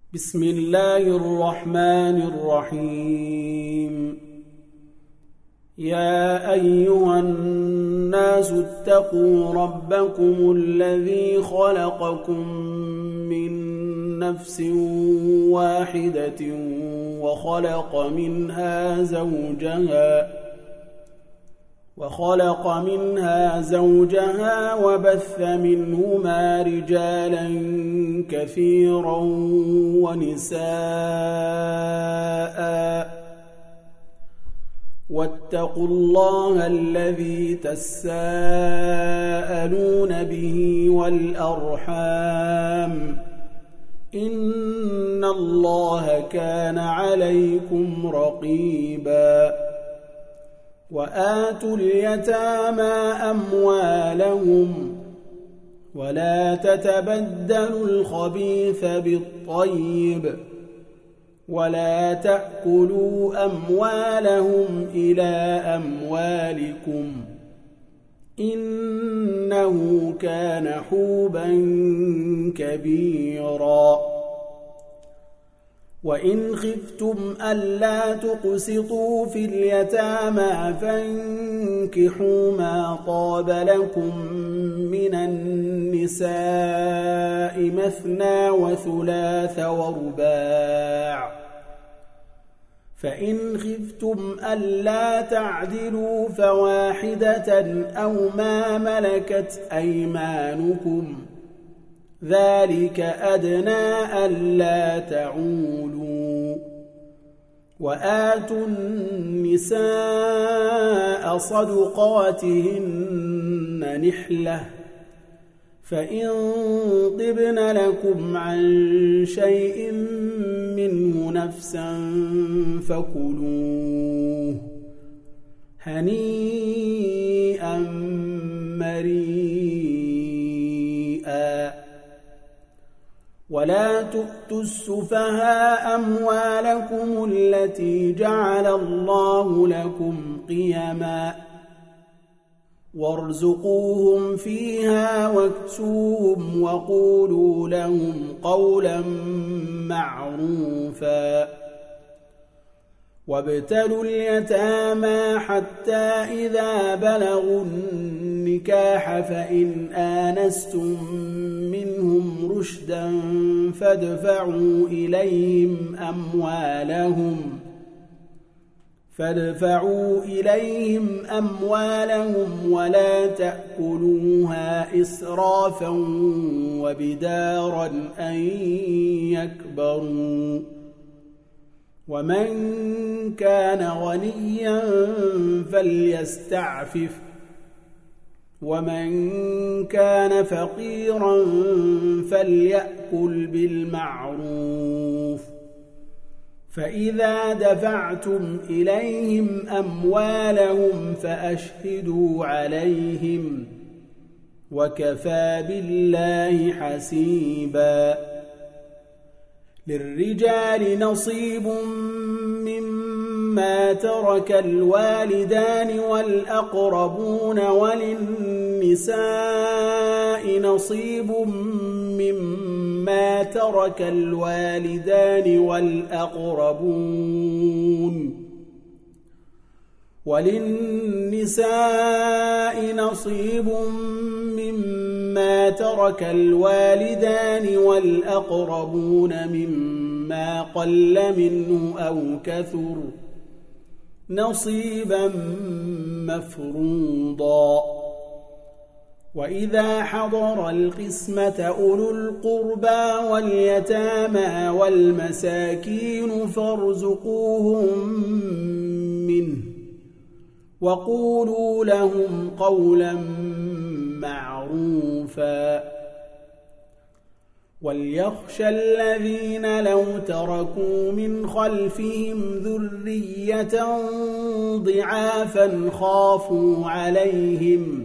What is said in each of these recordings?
بسم الله الرحمن الرحيم. يا أيها الناس اتقوا ربكم الذي خلقكم من نفس واحدة وخلق منها زوجها وبث منهما رجالا كثيرا ونساء، واتقوا الله الذي تساءلون به والأرحام، إن الله كان عليكم رقيبا. وآتوا اليتامى أموالهم ولا تتبدلوا الخبيث بالطيب ولا تأكلوا أموالهم إلى أموالكم، إنه كان حوبا كبيرا. وإن خفتم ألا تقسطوا في اليتامى فانكحوا ما طاب لكم من النساء مثنى وثلاث ورباع، فإن خفتم ألا تعدلوا فواحدة أو ما ملكت أيمانكم، ذلك أدنى ألا تعولوا. وآتوا النساء صدقاتهن نحلة، فإن طبن لكم عن شيء منه نفسا فكلوه هنيئا مريئا. ولا تؤتوا السفهاء أموالكم التي جعل الله لكم قيما، وارزقوهم فيها واكسوهم وقولوا لهم قولا معروفا. وابتلوا اليتامى حتى إذا بلغوا النكاح فإن آنستم منهم رشدا فادفعوا إليهم أموالهم ولا تأكلوها إسرافا وبدارا أن يكبروا. ومن كان غنيا فليستعفف، ومن كان فقيرا فليأكل بالمعروف. فإذا دفعتم إليهم أموالهم فأشهدوا عليهم، وكفى بالله حسيبا. للرجال نصيب مما ترك الوالدان والأقربون، وللنساء نصيب مما ترك الوالدان والأقربون مما قل منه أو كثر، نصيبا مفروضا. وإذا حضر القسمة أولو القربى واليتامى والمساكين فارزقوهم منه وقولوا لهم قولا معروفا. وليخشى الذين لو تركوا من خلفهم ذرية ضعافا خافوا عليهم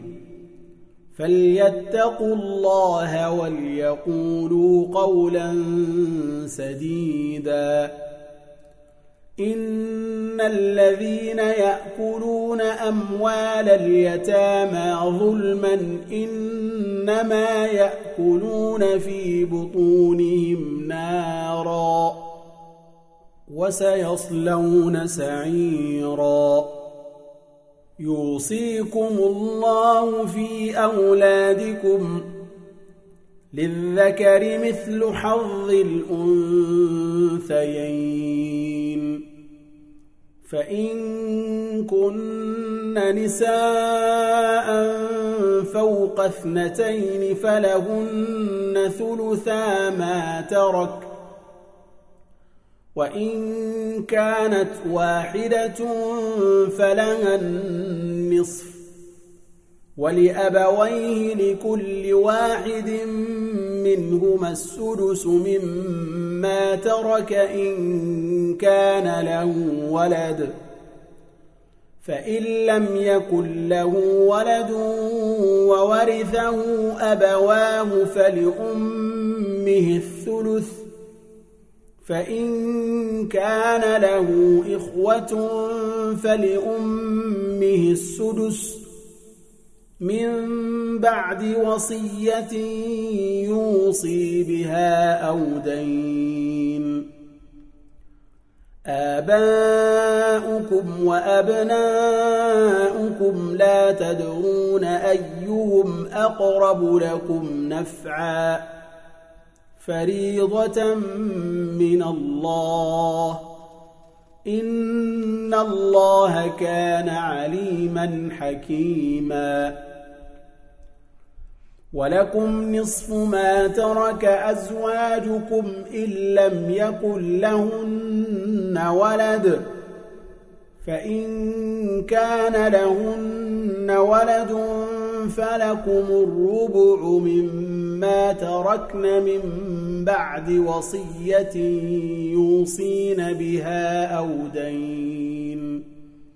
فليتقوا الله وليقولوا قولا سديدا. إن الذين يأكلون أموال اليتامى ظلما إنما يأكلون في بطونهم نارا وسيصلون سعيرا يوصيكم الله في أولادكم للذكر مثل حظ الأنثيين فإن كن نساء فوق 2 فلهن ثلثا ما ترك وإن كانت واحدة فلها النصف ولأبويه لكل واحد منهما السدس مما ترك إن كان له ولد فإن لم يكن له ولد وورثه أبواه فلأمه الثلث فإن كان له إخوة فلأمه السدس من بعد وصية يوصي بها أو دين آباؤكم وأبناؤكم لا تدرون أيهم أقرب لكم نفعا فريضة من الله إن الله كان عليما حكيما ولكم نصف ما ترك أزواجكم إن لم يكن لهن ولد فإن كان لهن ولد فلكم الربع مما تركن من بعد وصية يوصين بها أو دين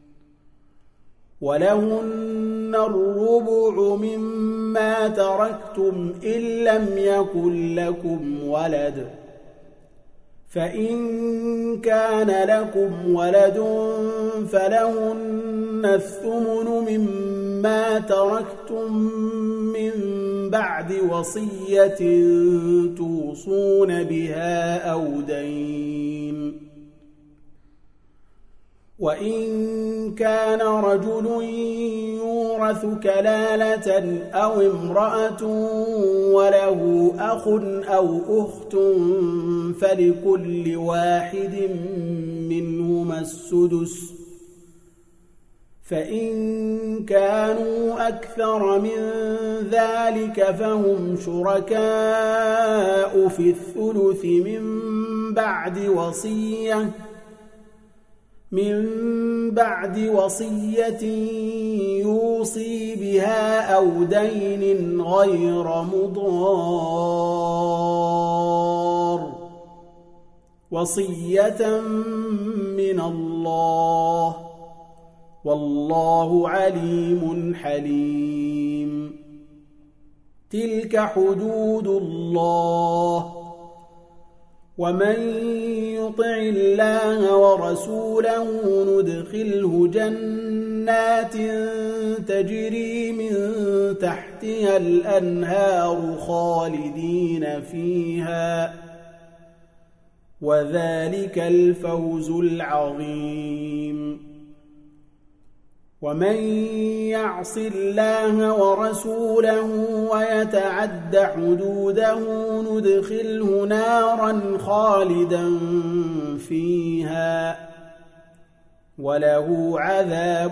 ولهن الربع مما تركتم إن لم يكن لكم ولد فإن كان لكم ولد فلهن الثمن مما تركتم من بعد وصية توصون بها أو دين وإن كان رجل يورث كلالة أو امرأة وله أخ أو أخت فلكل واحد منهما السدس فإن كانوا أكثر من ذلك فهم شركاء في الثلث من بعد وصية يوصي بها أو دين غير مضار وصية من الله والله عليم حليم تلك حدود الله ومن يطع الله ورسوله ندخله جنات تجري من تحتها الأنهار خالدين فيها وذلك الفوز العظيم ومن يعص الله ورسوله ويتعد حدوده ندخله نارا خالدا فيها وله عذاب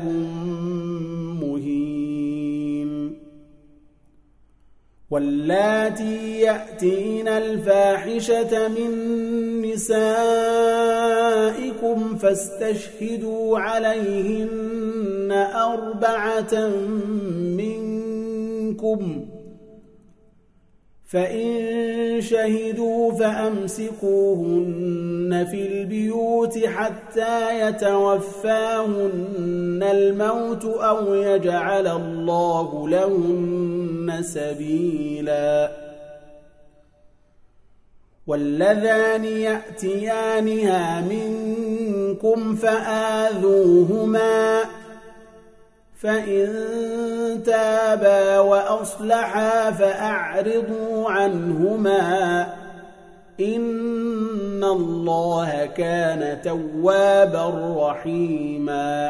مهين واللاتي يأتين الفاحشة من نسائكم فاستشهدوا عليهن 4 منكم فإن شهدوا فأمسكوهن في البيوت حتى يتوفاهن الموت أو يجعل الله لهن سبيلا واللذان يأتيانها منكم منكم فآذوهما فإن تابا وأصلحا فأعرضوا عنهما إن الله كان توابا رحيما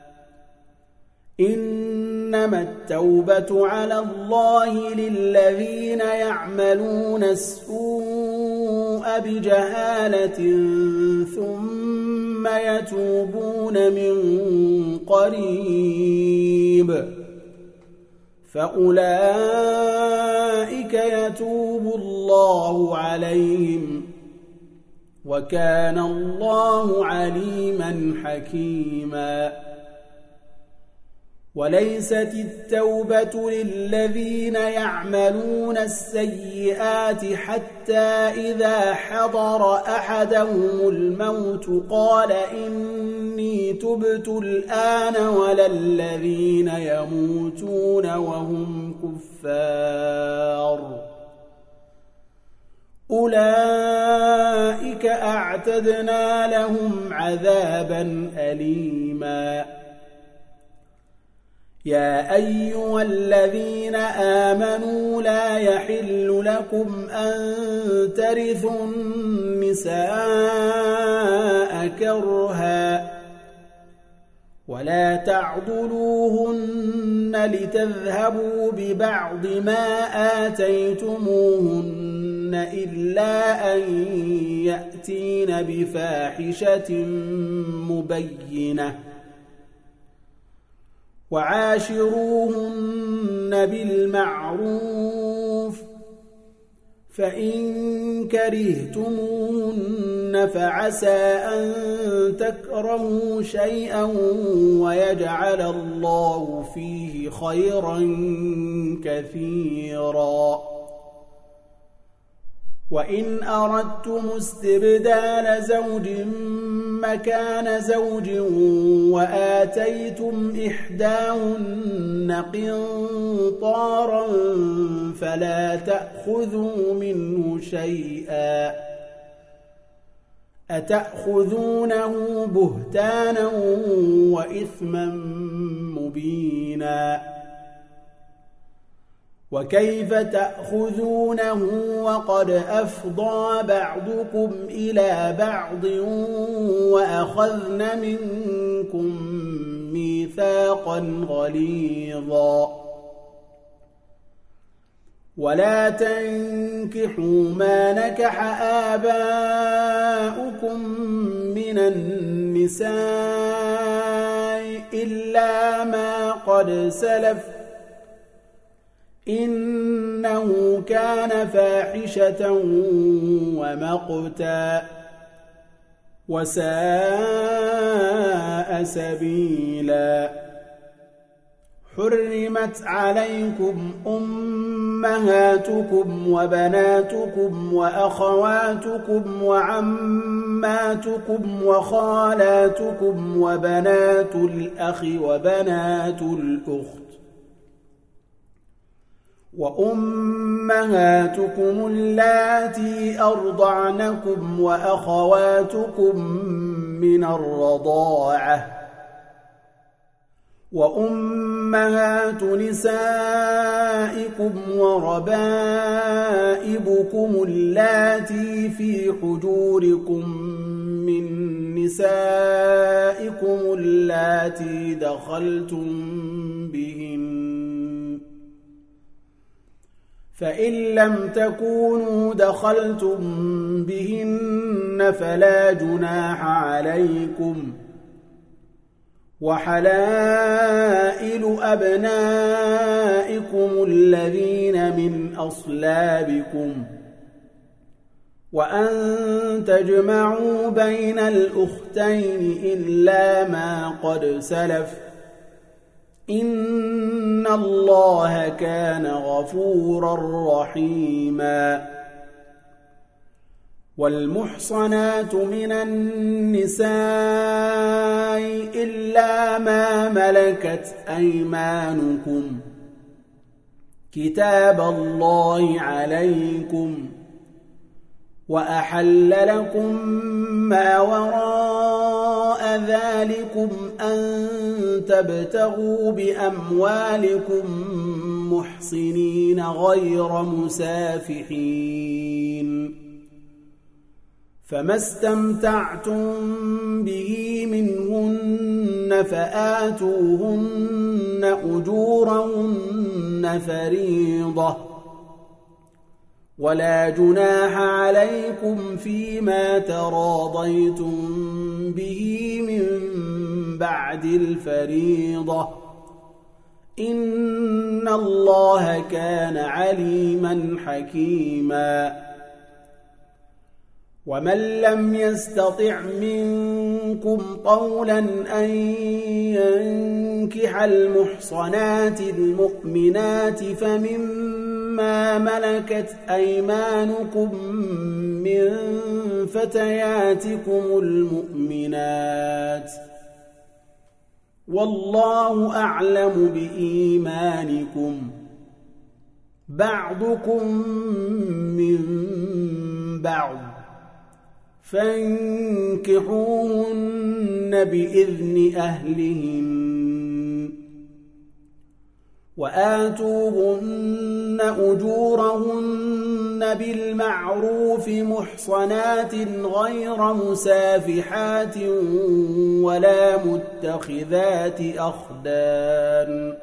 إنما التوبة على الله للذين يعملون السوء بجهالة ثم يتوبون من قريب فأولئك يتوب الله عليهم وكان الله عليما حكيما وليست التوبة للذين يعملون السيئات حتى إذا حضر أحدهم الموت قال إني تبت الآن ولا الذين يموتون وهم كفار أولئك أعتدنا لهم عذابا أليما يا أيها الذين آمنوا لا يحل لكم أن ترثوا النساء كرها ولا تعضلوهن لتذهبوا ببعض ما آتيتموهن إلا أن يأتين بفاحشة مبينة وعاشروهن بالمعروف فإن كرهتموهن فعسى أن تكرهوا شيئا ويجعل الله فيه خيرا كثيرا وإن أردتم استبدال زوج مكان زوج وآتيتم إحداهن قنطارا فلا تأخذوا منه شيئا أتأخذونه بهتانا وإثما مبينا وكيف تأخذونه وقد أفضى بعضكم إلى بعض وأخذن منكم ميثاقا غليظا ولا تنكحوا ما نكح آباؤكم من النساء إلا ما قد سلف إنه كان فاحشة ومقتا وساء سبيلا حرمت عليكم أمهاتكم وبناتكم وأخواتكم وعماتكم وخالاتكم وبنات الأخ وبنات الأخت وأمهاتكم اللاتي أرضعنكم وأخواتكم من الرضاعة وأمهات نسائكم وربائبكم اللاتي في حجوركم من نسائكم اللاتي دخلتم بهن فإن لم تكونوا دخلتم بهن فلا جناح عليكم وحلائل أبنائكم الذين من أصلابكم وأن تجمعوا بين الأختين إلا ما قد سلف إن الله كان غفورا رحيما والمحصنات من النساء إلا ما ملكت أيمانكم كتاب الله عليكم وأحل لكم ما وراء ذلكم أن تبتغوا بأموالكم محصنين غير مسافحين، فما استمتعتم به منهن فآتوهن أجورهن فريضة، ولا جناح عليكم فيما تراضيتم به من بعد الفريضة، إن الله كان عليما حكيما. ومن لم يستطع منكم طولا أن ينكح المحصنات المؤمنات فمما ملكت أيمانكم من فتياتكم المؤمنات، والله أعلم بإيمانكم، بعضكم من بعض، فانكحوهن بإذن أهلهن، وآتوهن أجورهن بالمعروف محصنات غير مسافحات ولا متخذات أخدان،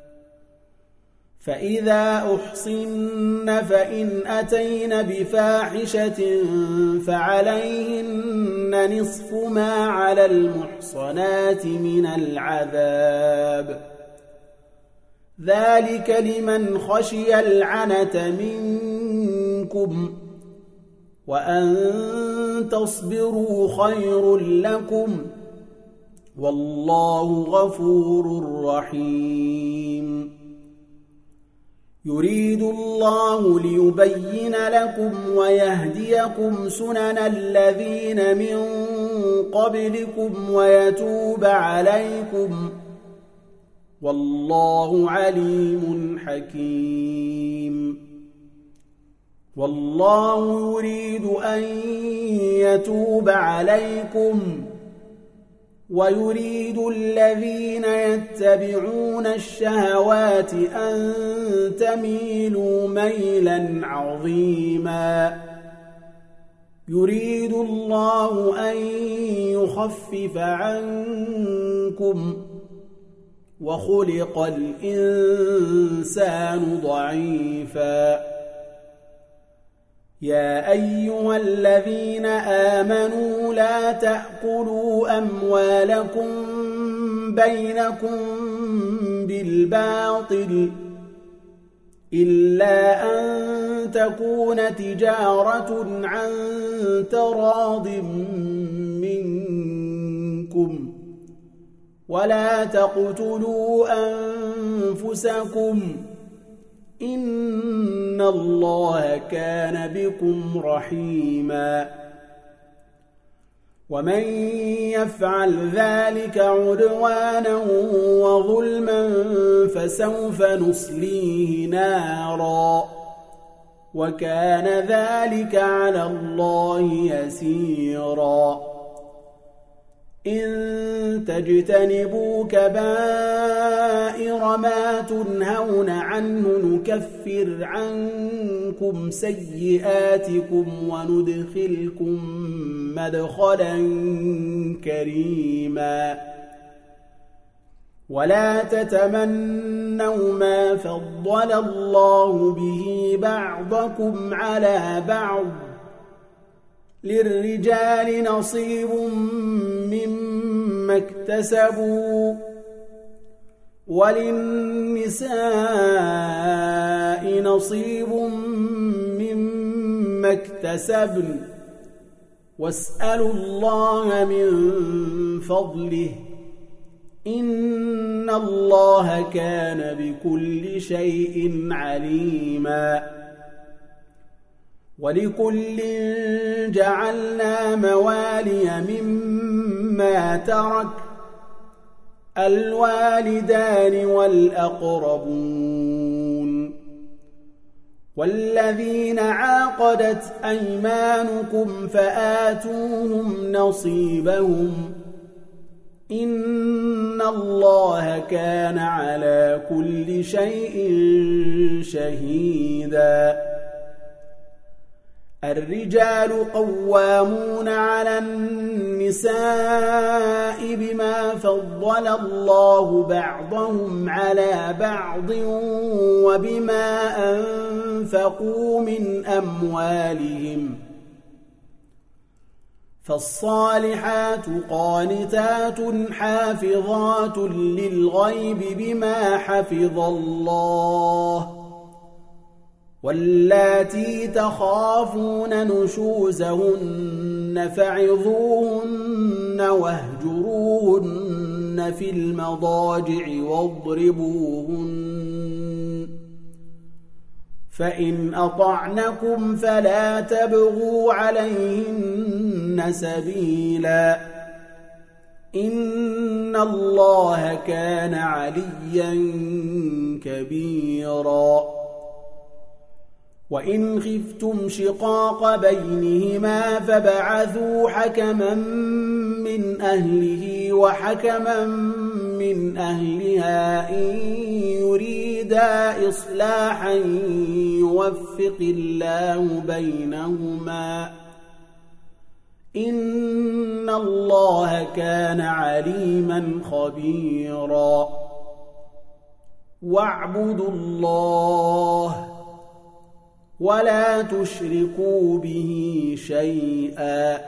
فإذا أحصن فإن أتين بفاحشة فعليهن نصف ما على المحصنات من العذاب، ذلك لمن خشي العنة منكم، وأن تصبروا خير لكم، والله غفور رحيم. يريد الله ليبين لكم ويهديكم سنن الذين من قبلكم ويتوب عليكم، والله عليم حكيم. والله يريد أن يتوب عليكم ويريد الذين يتبعون الشهوات أن تميلوا ميلا عظيما. يريد الله أن يخفف عنكم وخلق الإنسان ضعيفا. يا أيها الذين آمنوا لا تأكلوا أموالكم بينكم بالباطل إلا أن تكون تجارة عن تراض منكم، ولا تقتلوا أنفسكم إن الله كان بكم رحيما. ومن يفعل ذلك عدوانا وظلما فسوف نصليه نارا، وكان ذلك على الله يسيرا. إن تجتنبوا كبائر ما تنهون عنه نكفر عنكم سيئاتكم وندخلكم مدخلا كريما. ولا تتمنوا ما فضل الله به بعضكم على بعض، للرجال نصيب مما اكتسبوا وللنساء نصيب مما اكتسبن، واسألوا الله من فضله إن الله كان بكل شيء عليما. ولكل جعلنا موالي مما ترك الوالدان والأقربون، والذين عاقدت أيمانكم فآتوهم نصيبهم إن الله كان على كل شيء شهيدا الرجال قوامون على النساء بما فضل الله بعضهم على بعض وبما أنفقوا من أموالهم فالصالحات قانتات حافظات للغيب بما حفظ الله واللاتي تخافون نشوزهن فعظوهن واهجروهن في المضاجع واضربوهن فإن أطعنكم فلا تبغوا عليهن سبيلا إن الله كان عليا كبيرا وإن خفتم شقاق بينهما فبعثوا حكما من أهله وحكما من أهلها إن يريدا إصلاحا يوفق الله بينهما إن الله كان عليما خبيرا واعبدوا الله ولا تشركوا به شيئا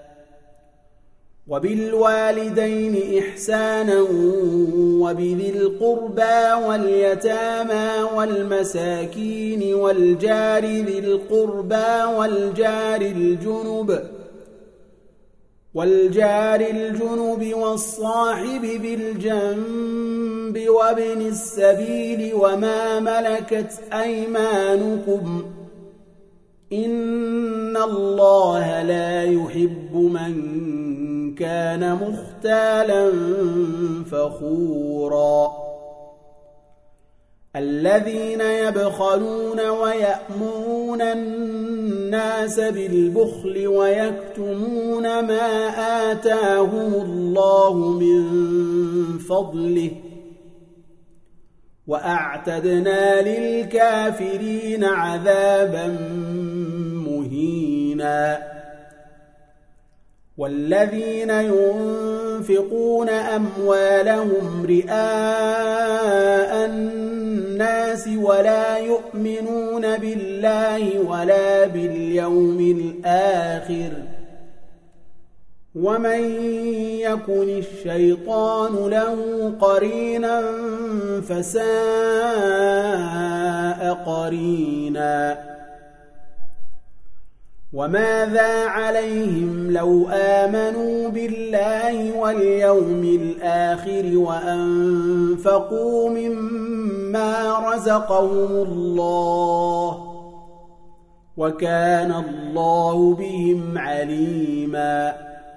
وبالوالدين إحسانا وبذي القربى واليتامى والمساكين والجار ذي القربى والجار الجنب والصاحب بالجنب وابن السبيل وما ملكت أيمانكم إن الله لا يحب من كان مختالا فخورا الذين يبخلون ويأمرون الناس بالبخل ويكتمون ما آتاهم الله من فضله وأعتدنا للكافرين عذابا مهينا والذين ينفقون أموالهم رئاء الناس ولا يؤمنون بالله ولا باليوم الآخر ومن يكن الشيطان له قرينا فساء قرينا وماذا عليهم لو آمنوا بالله واليوم الآخر وأنفقوا مما رزقهم الله وكان الله بهم عليما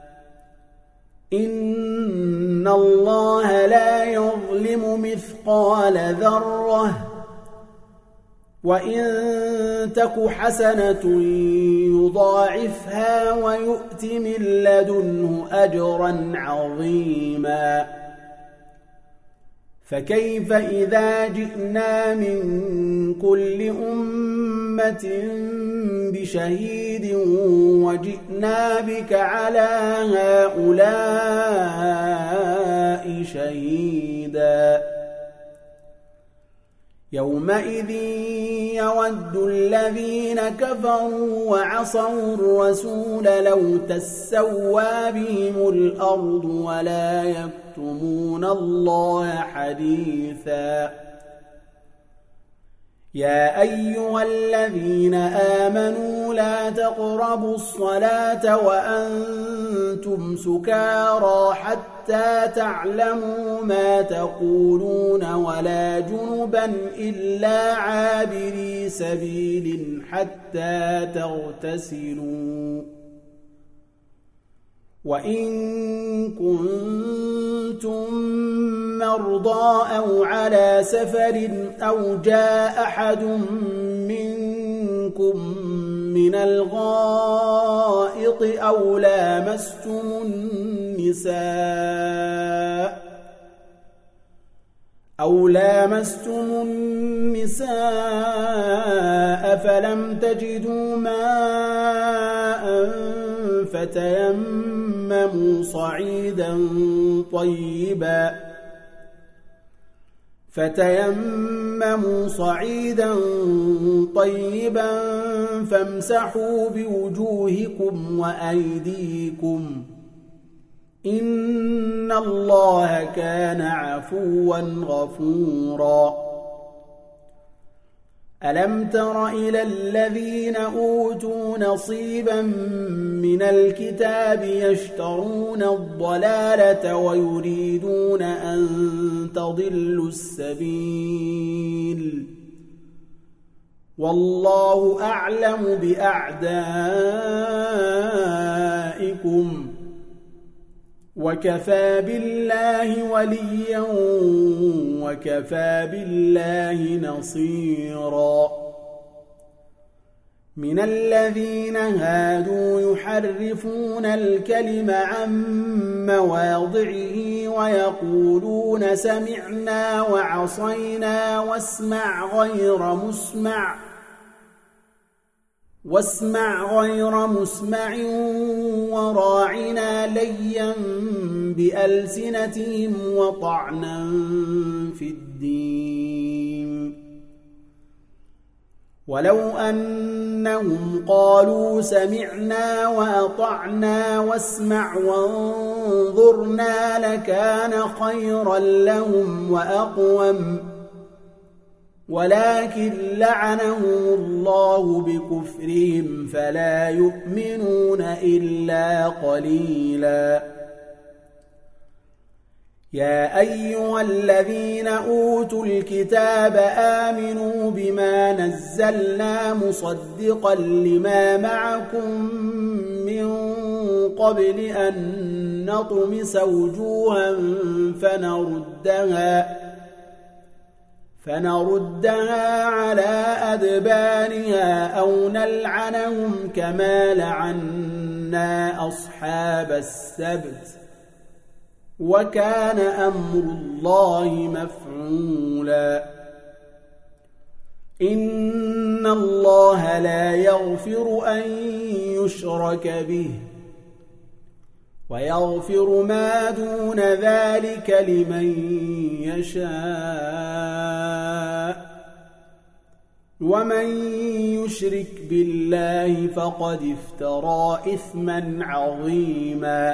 إن الله لا يظلم مثقال ذرة وإن تك حسنة يضاعفها ويؤت من لدنه أجرا عظيما فكيف إذا جئنا من كل أمة بشهيد وجئنا بك على هؤلاء شهيدا يومئذ يود الذين كفروا وعصوا الرسول لو تسوى بهم الأرض ولا يكتمون الله حديثا يا أيها الذين آمنوا لا تقربوا الصلاة وأنتم سكارى حتى تعلموا ما تقولون ولا جنبا إلا عابري سبيل حتى تغتسلوا وإن كنتم مرضى أو على سفر أو جاء أحد منكم وجوهكم من الغائط أو لامستم النساء فلم تجدوا ماء فتيمموا صعيدا طيبا فامسحوا بوجوهكم وأيديكم إن الله كان عفوا غفورا ألم تر إلى الذين أوتوا نصيبا من الكتاب يشترون الضلالة ويريدون أن تضلوا السبيل والله أعلم بأعدائكم وكفى بالله وليا وكفى بالله نصيرا من الذين هادوا يحرفون الكلم عن مواضعه ويقولون سمعنا وعصينا واسمع غير مسمع وراعنا ليا بألسنتهم وطعنا في الدين ولو أنهم قالوا سمعنا وأطعنا واسمع وانظرنا لكان خيرا لهم وأقوم ولكن لعنهم الله بكفرهم فلا يؤمنون إلا قليلا يا أيها الذين أوتوا الكتاب آمنوا بما نزلنا مصدقا لما معكم من قبل أن نطمس وجوها فنردها على أدبارها أو نلعنهم كما لعنا أصحاب السبت وكان أمر الله مفعولا إن الله لا يغفر أن يشرك به ويغفر ما دون ذلك لمن يشاء ومن يشرك بالله فقد افترى إثما عظيما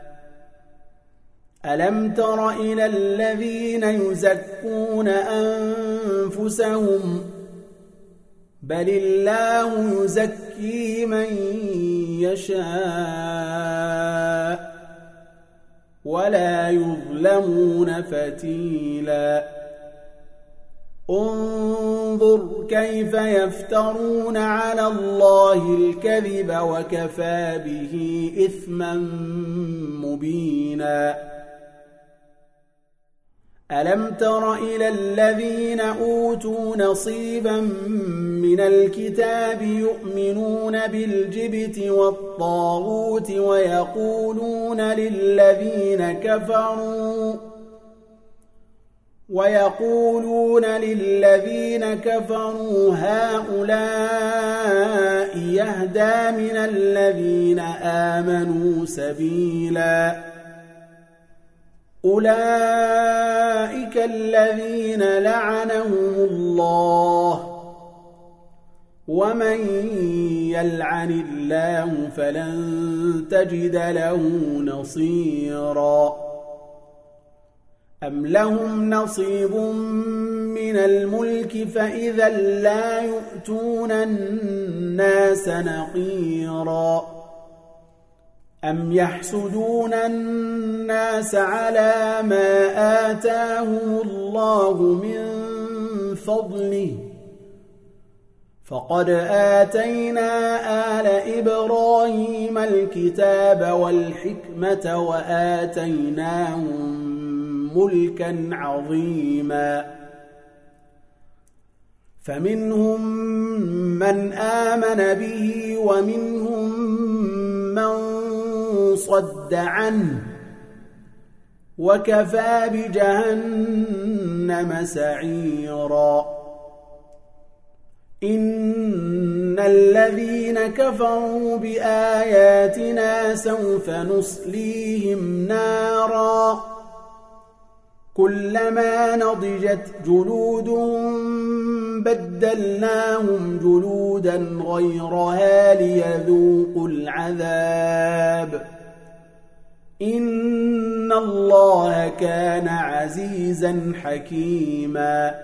ألم تر إلى الذين يزكون أنفسهم بل الله يزكي من يشاء ولا يظلمون فتيلا انظر كيف يفترون على الله الكذب وكفى به إثما مبينا ألم تر إلى الذين أوتوا نصيبا من الكتاب يؤمنون بالجبت والطاغوت ويقولون للذين كفروا هؤلاء يهدى من الذين آمنوا سبيلا أولئك الذين لعنهم الله ومن يلعن الله فلن تجد له نصيرا أم لهم نصيب من الملك فإذا لا يؤتون الناس نقيرا أم يحسدون الناس على ما آتاهم الله من فضله فقد آتينا آل إبراهيم الكتاب والحكمة وآتيناهم ملكا عظيما فمنهم من آمن به ومنهم من صد عنه وكفى بجهنم سعيرا إن الذين كفروا بآياتنا سوف نصليهم نارا كلما نضجت جلودهم بدلناهم جلودا غيرها ليذوقوا العذاب إن الله كان عزيزا حكيما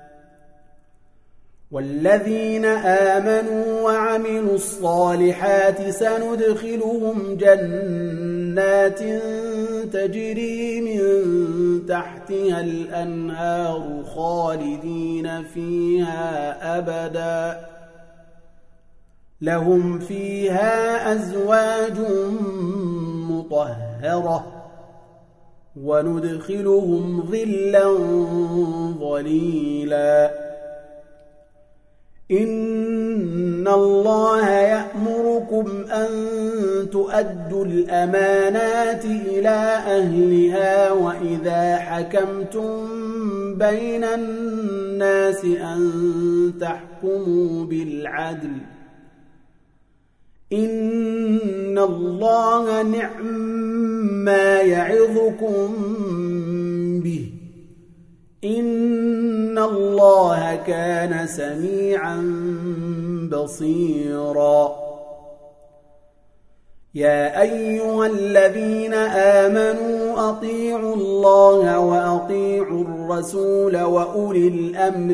والذين آمنوا وعملوا الصالحات سندخلهم جنات تجري من تحتها الأنهار خالدين فيها أبدا لهم فيها أزواج مطهرة وندخلهم ظلا ظليلا إن الله يأمركم أن تؤدوا الأمانات إلى أهلها وإذا حكمتم بين الناس أن تحكموا بالعدل إن الله نعم ما يعظكم به إن الله كان سميعا بصيرا يا أيها الذين آمنوا أطيعوا الله وأطيعوا الرسول وأولي الأمر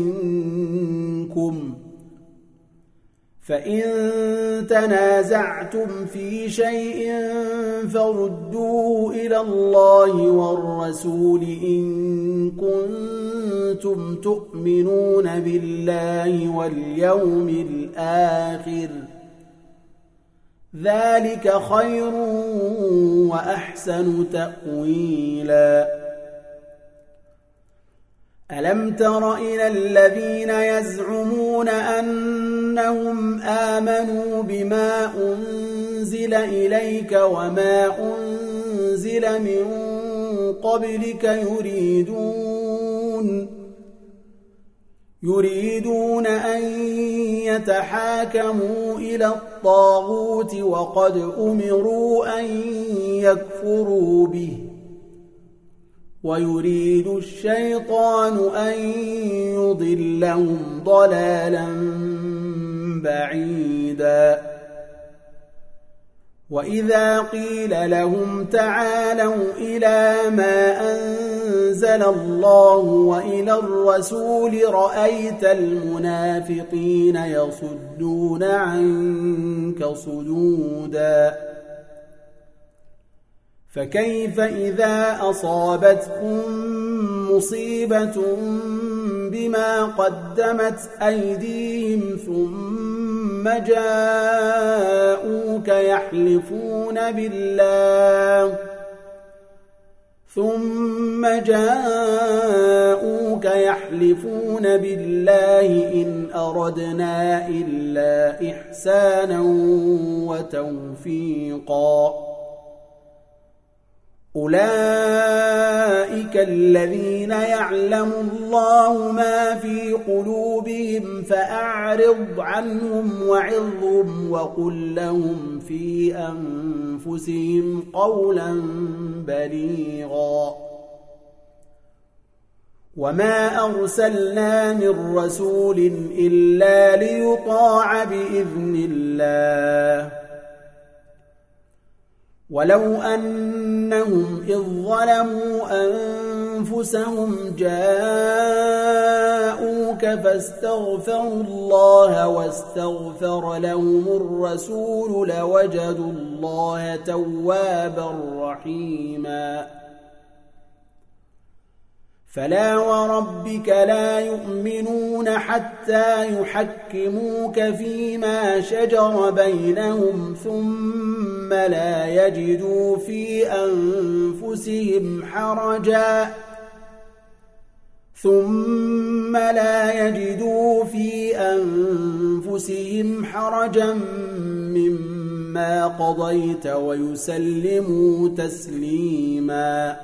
منكم فإن تنازعتم في شيء فردوه إلى الله والرسول إن كنتم تؤمنون بالله واليوم الآخر ذلك خير وأحسن تأويلا ألم تر إلى الذين يزعمون أنهم آمنوا بما أنزل إليك وما أنزل من قبلك يريدون أن يتحاكموا إلى الطاغوت وقد أمروا أن يكفروا به ويريد الشيطان أن يضلهم ضلالا بعيدا وإذا قيل لهم تعالوا إلى ما أنزل الله وإلى الرسول رأيت المنافقين يصدون عنك صدودا فكيف إذا أصابتكم مصيبة بما قدمت أيديهم ثم جاءوك يحلفون بالله إن أردنا إلا إحسانا وتوفيقا أولئك الذين يعلم الله ما في قلوبهم فأعرض عنهم وعظهم وقل لهم في أنفسهم قولا بليغا وما أرسلنا من رسول إلا ليطاع بإذن الله ولو أنهم إذ ظلموا أنفسهم جاءوك فاستغفروا الله واستغفر لهم الرسول لوجدوا الله توابا رحيما فلا وربك لا يؤمنون حتى يحكموك فيما شجر بينهم ثم لا يجدوا في أنفسهم ثم لا يجدوا في أنفسهم حرجا مما قضيت ويسلموا تسليما.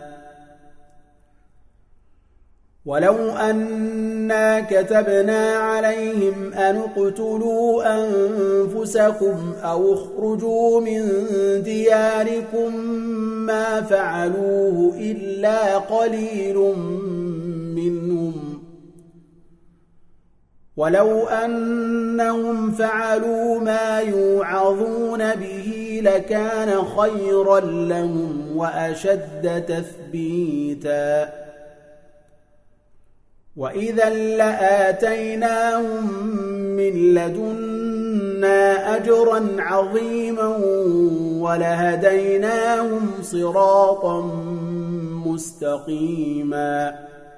ولو أنا كتبنا عليهم أن اقتلوا أنفسكم أو اخرجوا من دياركم ما فعلوه إلا قليل منهم، ولو أنهم فعلوا ما يوعظون به لكان خيرا لهم وأشد تثبيتا، وإذا لآتيناهم من لدنا أجرا عظيما ولهديناهم صراطا مستقيما.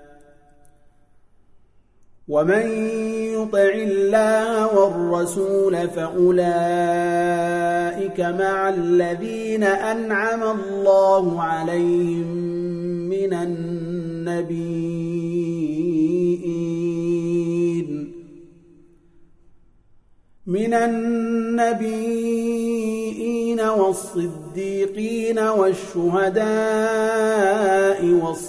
ومن يطع الله والرسول فأولئك مع الذين أنعم الله عليهم من النبيين والصديقين والشهداء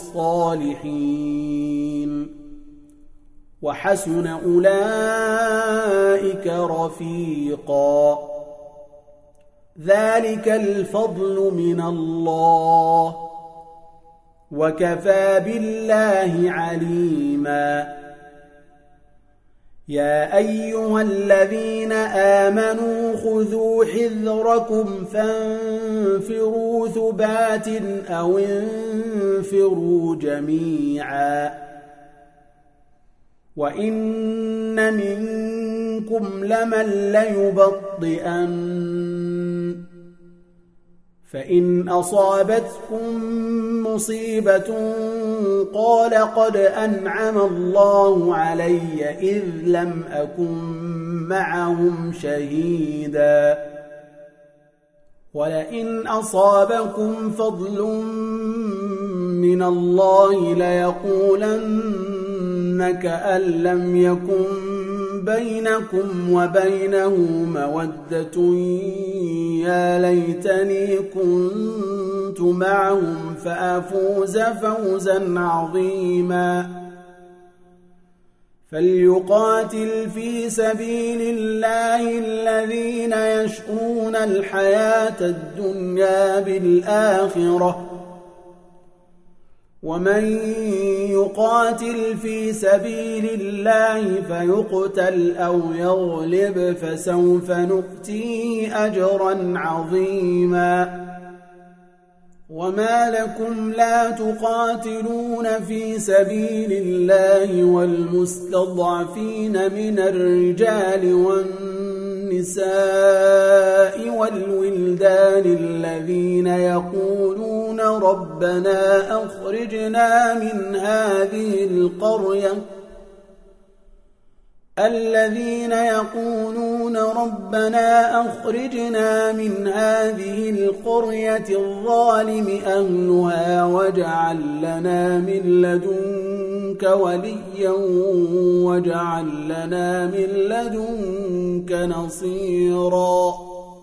والصالحين، وحسن أولئك رفيقا. ذلك الفضل من الله وكفى بالله عليما. يا أيها الذين آمنوا خذوا حذركم فانفروا ثبات أو انفروا جميعا. وإن منكم لمن ليبطئن، فإن أصابتكم مصيبة قال قد أنعم الله علي إذ لم أكن معهم شهيدا. ولئن أصابكم فضل من الله ليقولن كأن لم يكن بينكم وبينه مودة يا ليتني كنت معهم فأفوز فوزا عظيما. فليقاتل في سبيل الله الذين يشرون الحياة الدنيا بالآخرة، ومن يقاتل في سبيل الله فيقتل أو يغلب فسوف نؤتيه أجرا عظيما. وما لكم لا تقاتلون في سبيل الله والمستضعفين من الرجال والنساء والولدان الذين يقولون ربنا أخرجنا من هذه القرية الظالم أهلها واجعل لنا من لدنك وليا واجعل لنا من لدنك نصيرا.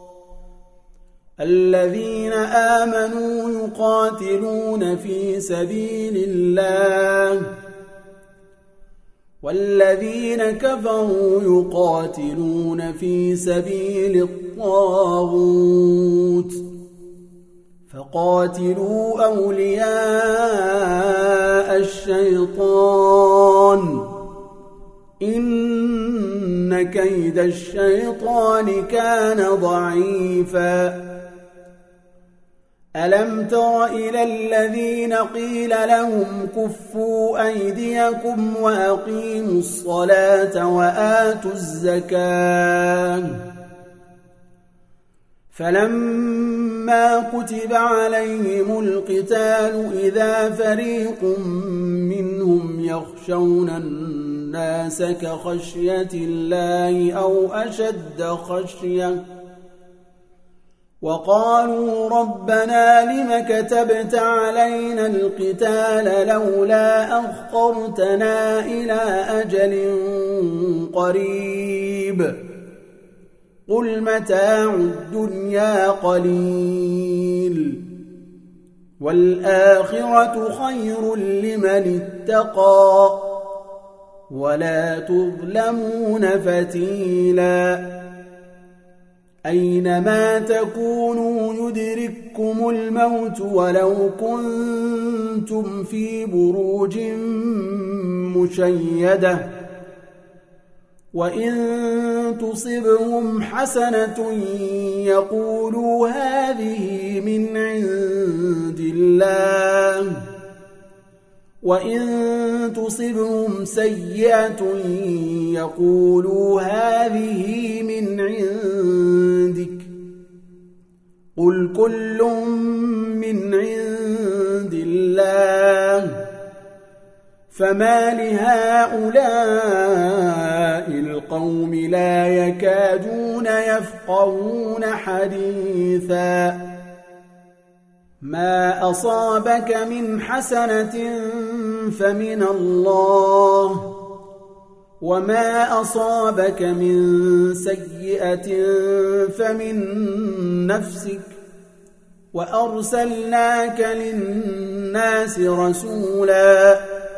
الذين آمنوا يقاتلون في سبيل الله والذين كفروا يقاتلون في سبيل الطاغوت فقاتلوا أولياء الشيطان إن كيد الشيطان كان ضعيفا. ألم تر إلى الذين قيل لهم كفوا أيديكم وأقيموا الصلاة وآتوا الزكاة فلما كتب عليهم القتال إذا فريق منهم يخشون الناس كخشية الله أو أشد خشية وقالوا ربنا لم كتبت علينا القتال لولا أخرتنا إلى أجل قريب قل متاع الدنيا قليل والآخرة خير لمن اتقى ولا تظلمون فتيلا أينما تكونوا يدرككم الموت ولو كنتم في بروج مشيدة وإن تصبهم حسنة يقولوا هذه من عند الله وإن تصبهم سيئة يقولوا هذه من عندك قل كل من عند الله فما لهؤلاء القوم لا يكادون يفقهون حديثا ما أصابك من حسنة فمن الله وما أصابك من سيئة فمن نفسك وأرسلناك للناس رسولا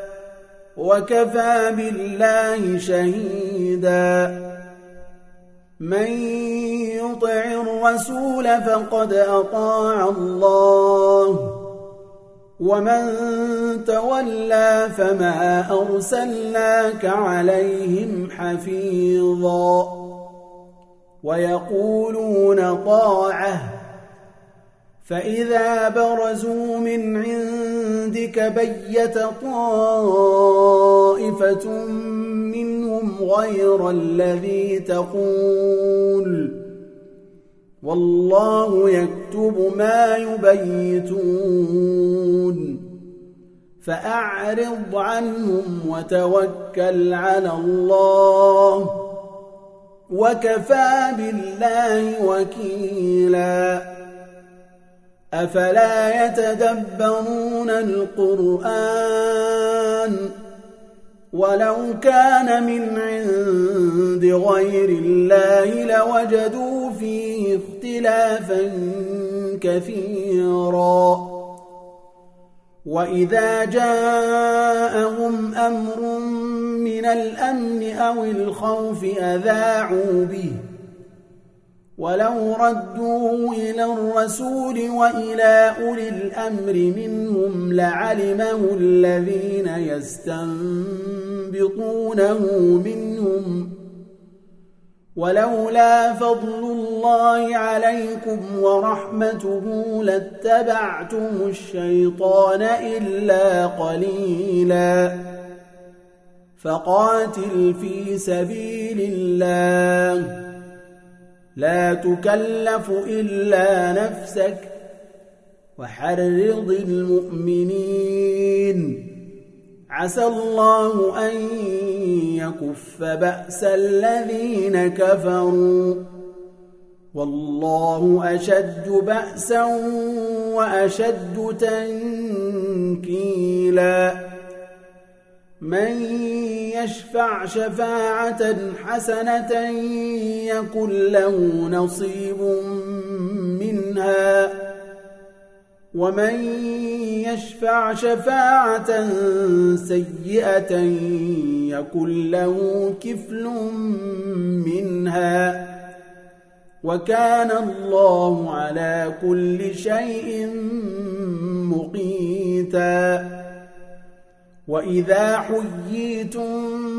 وكفى بالله شهيدا من يطع الرسول فقد أطاع الله ومن تولى فما أرسلناك عليهم حفيظا ويقولون طاعة فإذا برزوا من عندك بيت طائفة منهم غير الذي تقول والله يكتب ما يبيتون فأعرض عنهم وتوكل على الله وكفى بالله وكيلا أفلا يتدبرون القرآن ولو كان من عند غير الله لوجدوا فيه اختلافا كثيرا وإذا جاءهم أمر من الأمن أو الخوف أذاعوا به ولو ردوا إلى الرسول وإلى أولي الأمر منهم لعلمه الذين يستنبطونه منهم ولولا فضل الله عليكم ورحمته لاتبعتم الشيطان إلا قليلا فقاتل في سبيل الله لا تكلف إلا نفسك وحرض المؤمنين عسى الله أن يكف بأس الذين كفروا والله أشد بأسا وأشد تنكيلا من يشفع شفاعة حسنة يكن له نصيب منها ومن يشفع شفاعة سيئة يكن له كفل منها وكان الله على كل شيء مقيتا وإذا حييتم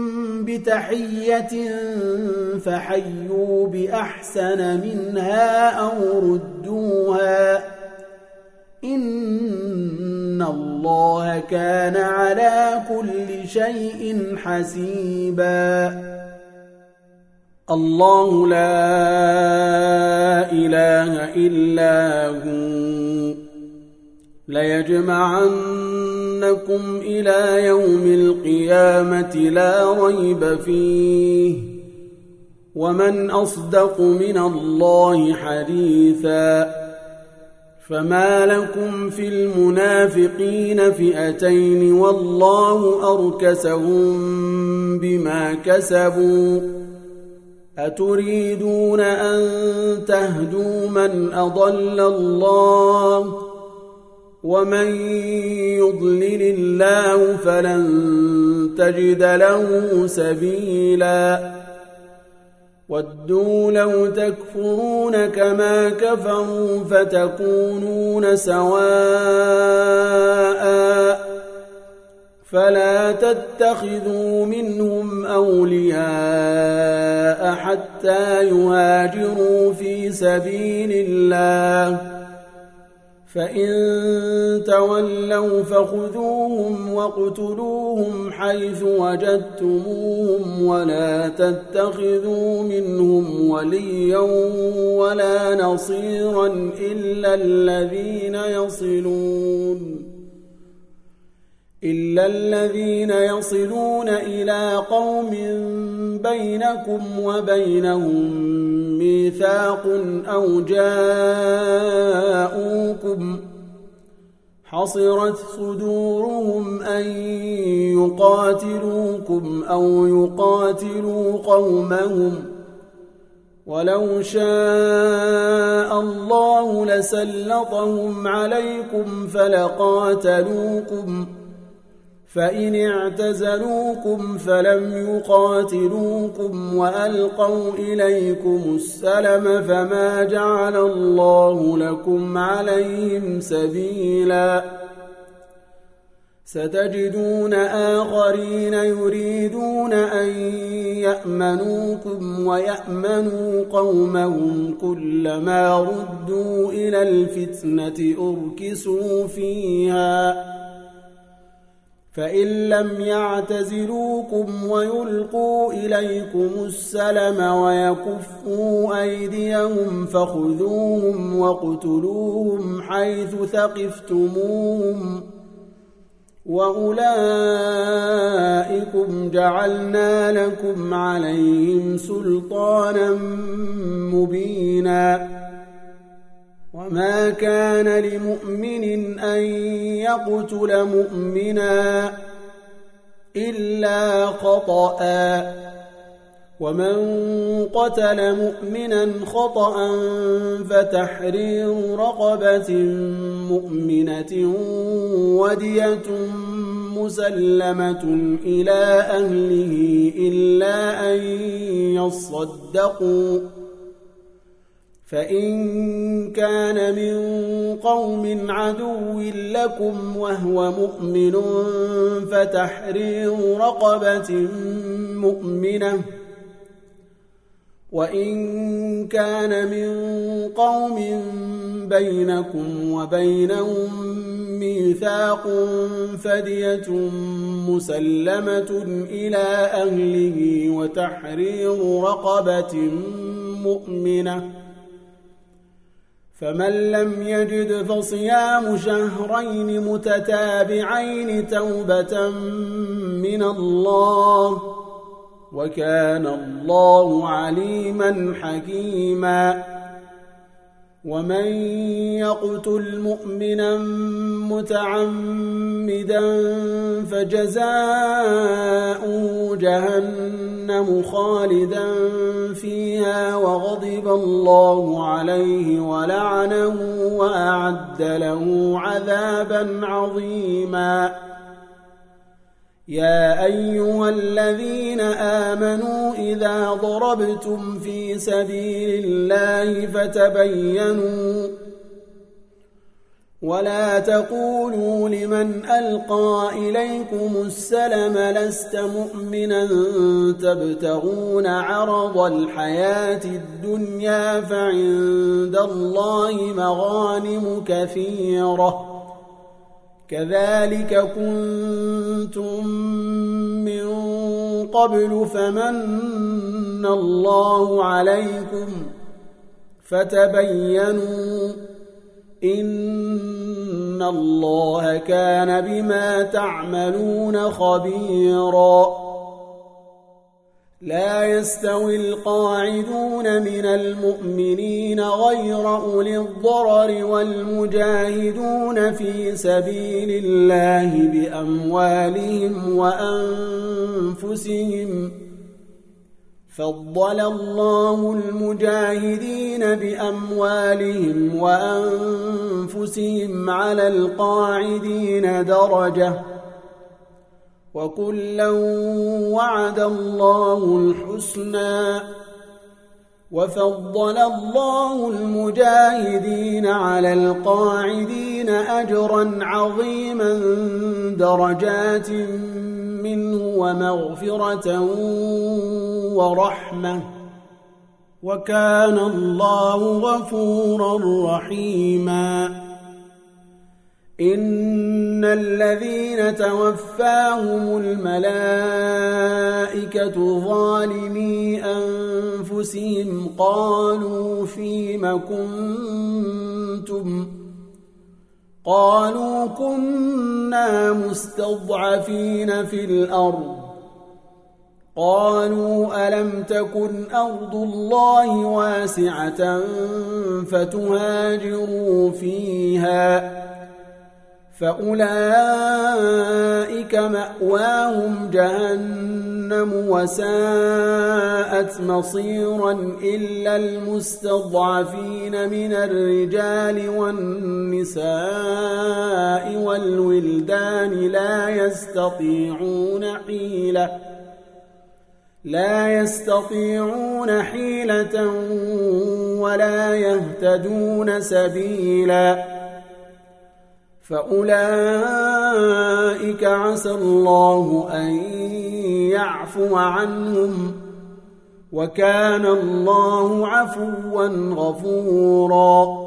بتحية فحيوا بأحسن منها أو ردوها إن الله كان على كل شيء حسيبا الله لا إله إلا هو ليجمعنكم إلى يوم القيامة لا ريب فيه ومن أصدق من الله حديثا فما لكم في المنافقين فئتين والله أركسهم بما كسبوا أتريدون أن تهدوا من أضل الله ومن يضلل الله فلن تجد له سبيلا ودوا لو تكفرون كما كفروا فتكونون سواء فلا تتخذوا منهم أولياء حتى يهاجروا في سبيل الله فإن تولوا فخذوهم واقتلوهم حيث وجدتموهم ولا تتخذوا منهم وليا ولا نصيرا إلا الذين يصلون إلى قوم بينكم وبينهم ميثاق أو جاءوكم حصرت صدورهم أن يقاتلوكم أو يقاتلوا قومهم ولو شاء الله لسلطهم عليكم فلقاتلوكم فإن اعتزلوكم فلم يقاتلوكم وألقوا إليكم السلم فما جعل الله لكم عليهم سبيلا ستجدون آخرين يريدون أن يأمنوكم ويأمنوا قومهم كلما ردوا إلى الفتنة أركسوا فيها فإن لم يعتزلوكم ويلقوا إليكم السلم ويكفوا أيديهم فخذوهم واقتلوهم حيث ثقفتموهم وأولئكم جعلنا لكم عليهم سلطانا مبينا وما كان لمؤمن أن يقتل مؤمنا إلا خطأ ومن قتل مؤمنا خطأ فتحرير رقبة مؤمنة ودية مسلمة إلى أهله إلا أن يصدقوا فإن كان من قوم عدو لكم وهو مؤمن فتحرير رقبة مؤمنة وإن كان من قوم بينكم وبينهم ميثاق فدية مسلمة إلى أهله وتحرير رقبة مؤمنة فمن لم يجد فصيام شهرين متتابعين توبة من الله وكان الله عليما حكيما ومن يقتل مؤمنا متعمدا فجزاؤه جهنم خالدا فيها وغضب الله عليه ولعنه وأعد له عذابا عظيما يا أيها الذين آمنوا إذا ضربتم في سبيل الله فتبينوا ولا تقولوا لمن ألقى إليكم السلم لست مؤمنا تبتغون عرض الحياة الدنيا فعند الله مغانم كثيرة كذلك كنتم من قبل فمن الله عليكم فتبينوا إن الله كان بما تعملون خبيرا لا يستوي القاعدون من المؤمنين غير أولي الضرر والمجاهدون في سبيل الله بأموالهم وأنفسهم فضل الله المجاهدين بأموالهم وأنفسهم على القاعدين درجة وكلا وعد الله الحسنى وفضل الله المجاهدين على القاعدين أجرا عظيما درجات منه ومغفرة ورحمة وكان الله غفورا رحيما إن الذين توفاهم الملائكة ظالمي أنفسهم قالوا فيم كنتم قالوا كنا مستضعفين في الأرض قالوا ألم تكن أرض الله واسعة فتهاجروا فيها فأولئك مأواهم جهنم وساءت مصيرا إلا المستضعفين من الرجال والنساء والولدان لا يستطيعون حيلة ولا يهتدون سبيلا فأولئك عسى الله أن يعفو عنهم وكان الله عفوا غفورا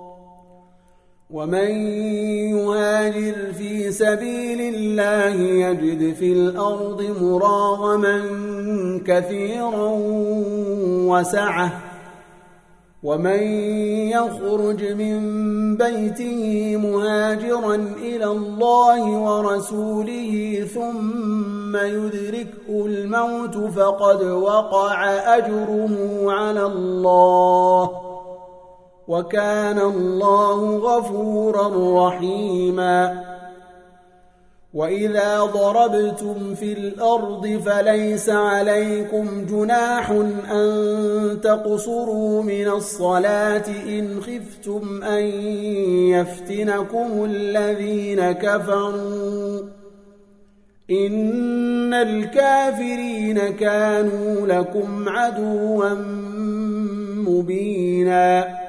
ومن يهاجر في سبيل الله يجد في الأرض مراغما كثيرا وسعة ومن يخرج من بيته مهاجرا إلى الله ورسوله ثم يدركه الموت فقد وقع أجره على الله وكان الله غفورا رحيما وإذا ضربتم في الأرض فليس عليكم جناح أن تقصروا من الصلاة إن خفتم أن يفتنكم الذين كفروا إن الكافرين كانوا لكم عدوا مبينا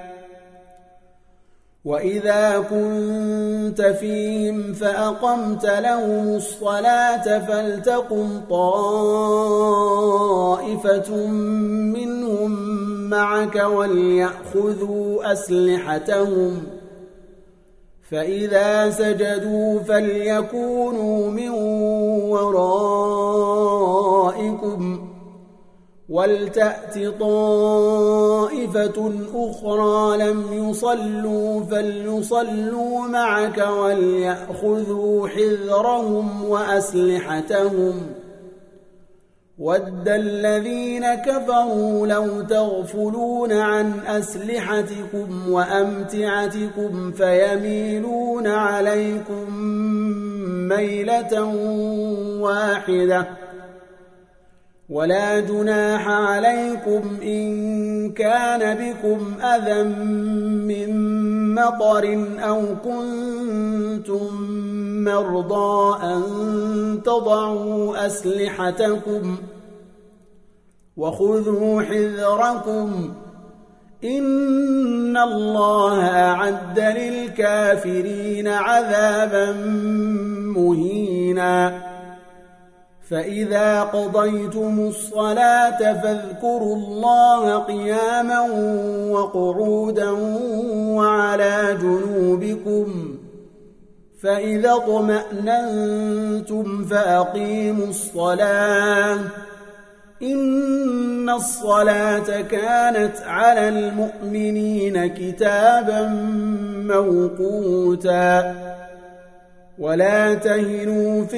وإذا كنت فيهم فأقمت لهم الصلاة فلتقم طائفة منهم معك وليأخذوا أسلحتهم فإذا سجدوا فليكونوا من ورائكم ولتأت طائفة أخرى لم يصلوا فليصلوا معك وليأخذوا حذرهم وأسلحتهم ود الذين كفروا لو تغفلون عن أسلحتكم وأمتعتكم فيميلون عليكم ميلة واحدة ولا جناح عليكم إن كان بكم أذى من مطر أو كنتم مرضى أن تضعوا أسلحتكم وخذوا حذركم إن الله أعد للكافرين عذابا مهينا فإذا قضيتم الصلاة فاذكروا الله قياما وقعودا وعلى جنوبكم فإذا اطمأننتم فأقيموا الصلاة إن الصلاة كانت على المؤمنين كتابا موقوتا ولا تهنوا في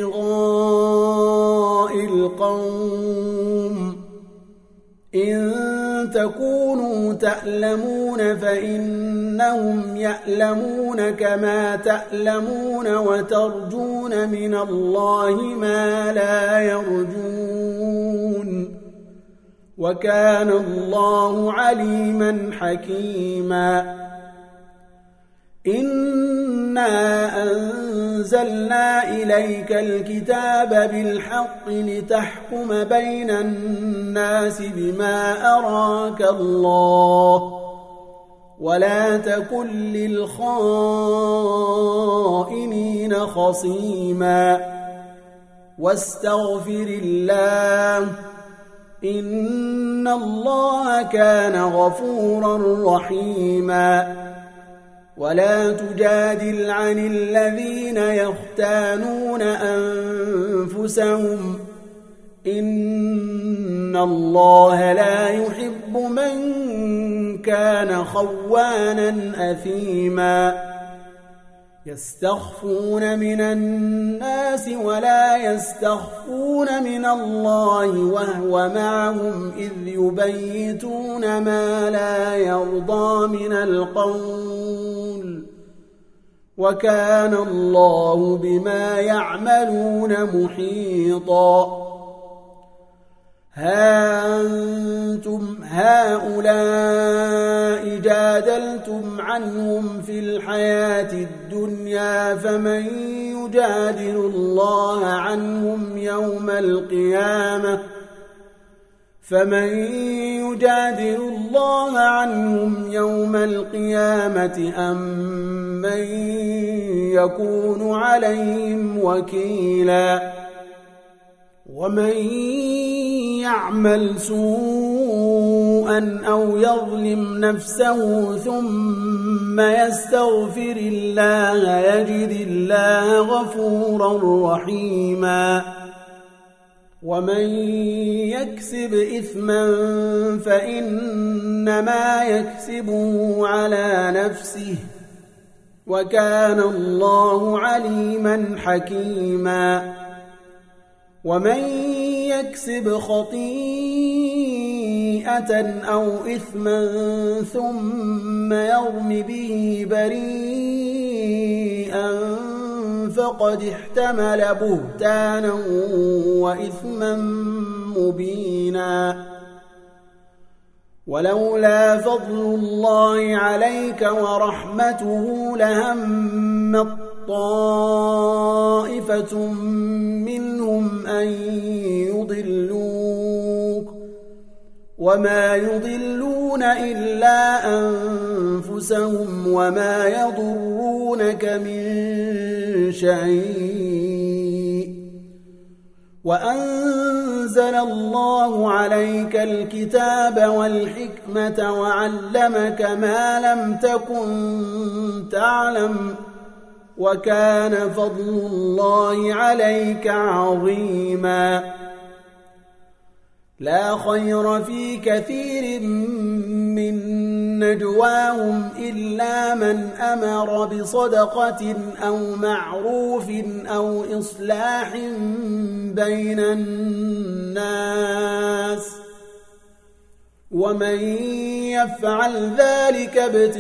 ابتغاء القوم إن تكونوا تألمون فإنهم يألمون كما تألمون وترجون من الله ما لا يرجون وكان الله عليما حكيما إنا أنزلنا إليك الكتاب بالحق لتحكم بين الناس بما أراك الله ولا تكن للخائنين خصيما واستغفر الله إن الله كان غفورا رحيما ولا تجادل عن الذين يختانون أنفسهم إن الله لا يحب من كان خوانا أثيما يستخفون من الناس ولا يستخفون من الله وهو معهم إذ يبيتون ما لا يرضى من القول وكان الله بما يعملون محيطا ها أنتم هؤلاء جادلتم عنهم في الحياة الدنيا فمن يجادل الله عنهم يوم القيامة أم من يكون عليهم وكيلا ومن يعمل سوءا أو يظلم نفسه ثم يستغفر الله يجد الله غفورا رحيما ومن يكسب إثما فإنما يكسبه على نفسه وكان الله عليما حكيما ومن يكسب خطيئة أو إثما ثم يرم به بريئا فقد احتمل بهتانا وإثما مبينا ولولا فضل الله عليك ورحمته لهمت طائفة منهم أن يضلوك وما يضلون إلا أنفسهم وما يضرونك من شيء وأنزل الله عليك الكتاب والحكمة وعلمك ما لم تكن تعلم وكان فضل الله عليك عظيما لا خير في كثير من نجواهم إلا من أمر بصدقة أو معروف أو إصلاح بين الناس ومن يفعل ذلك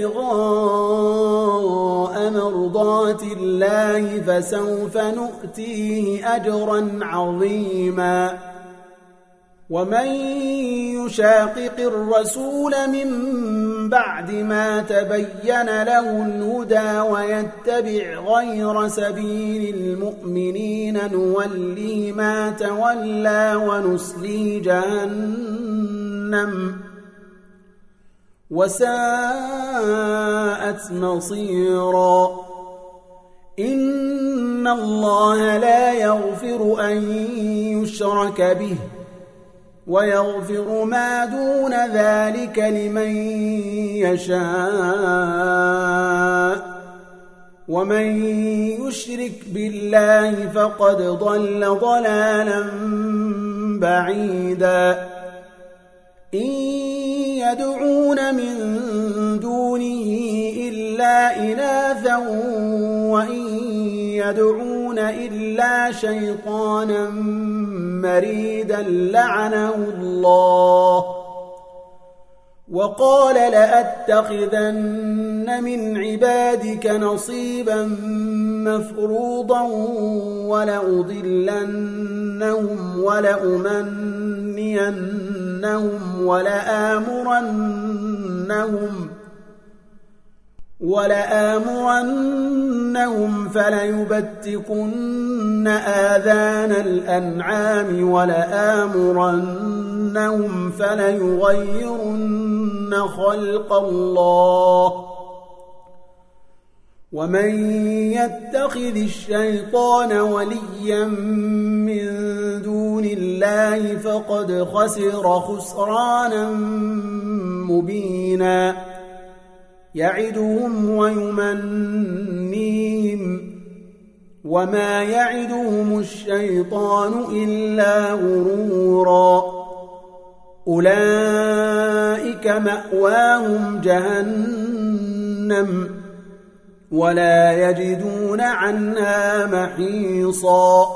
ابتغاء مرضات الله فسوف نؤتيه أجرا عظيما ومن يشاقق الرسول من بعد ما تبين له الهدى ويتبع غير سبيل المؤمنين نوله ما تولى ونصليه جهنم وساءت مصيرا إن الله لا يغفر أن يشرك به ويغفر ما دون ذلك لمن يشاء ومن يشرك بالله فقد ضل ضلالا بعيدا إن يدعون من دونه إلا إناثا وإن يدعون إلا شيطانا مريدا لعنه الله وقال لأتخذن من عبادك نصيبا مفروضا ولأضلنهم ولآمرنهم فليبتكن آذان الأنعام ولآمرنهم فليغيرن خلق الله ومن يتخذ الشيطان وليا من دون الله فقد خسر خسرانا مبينا يعدهم ويمنيهم وما يعدهم الشيطان إلا غرورا أولئك مأواهم جهنم ولا يجدون عنها محيصا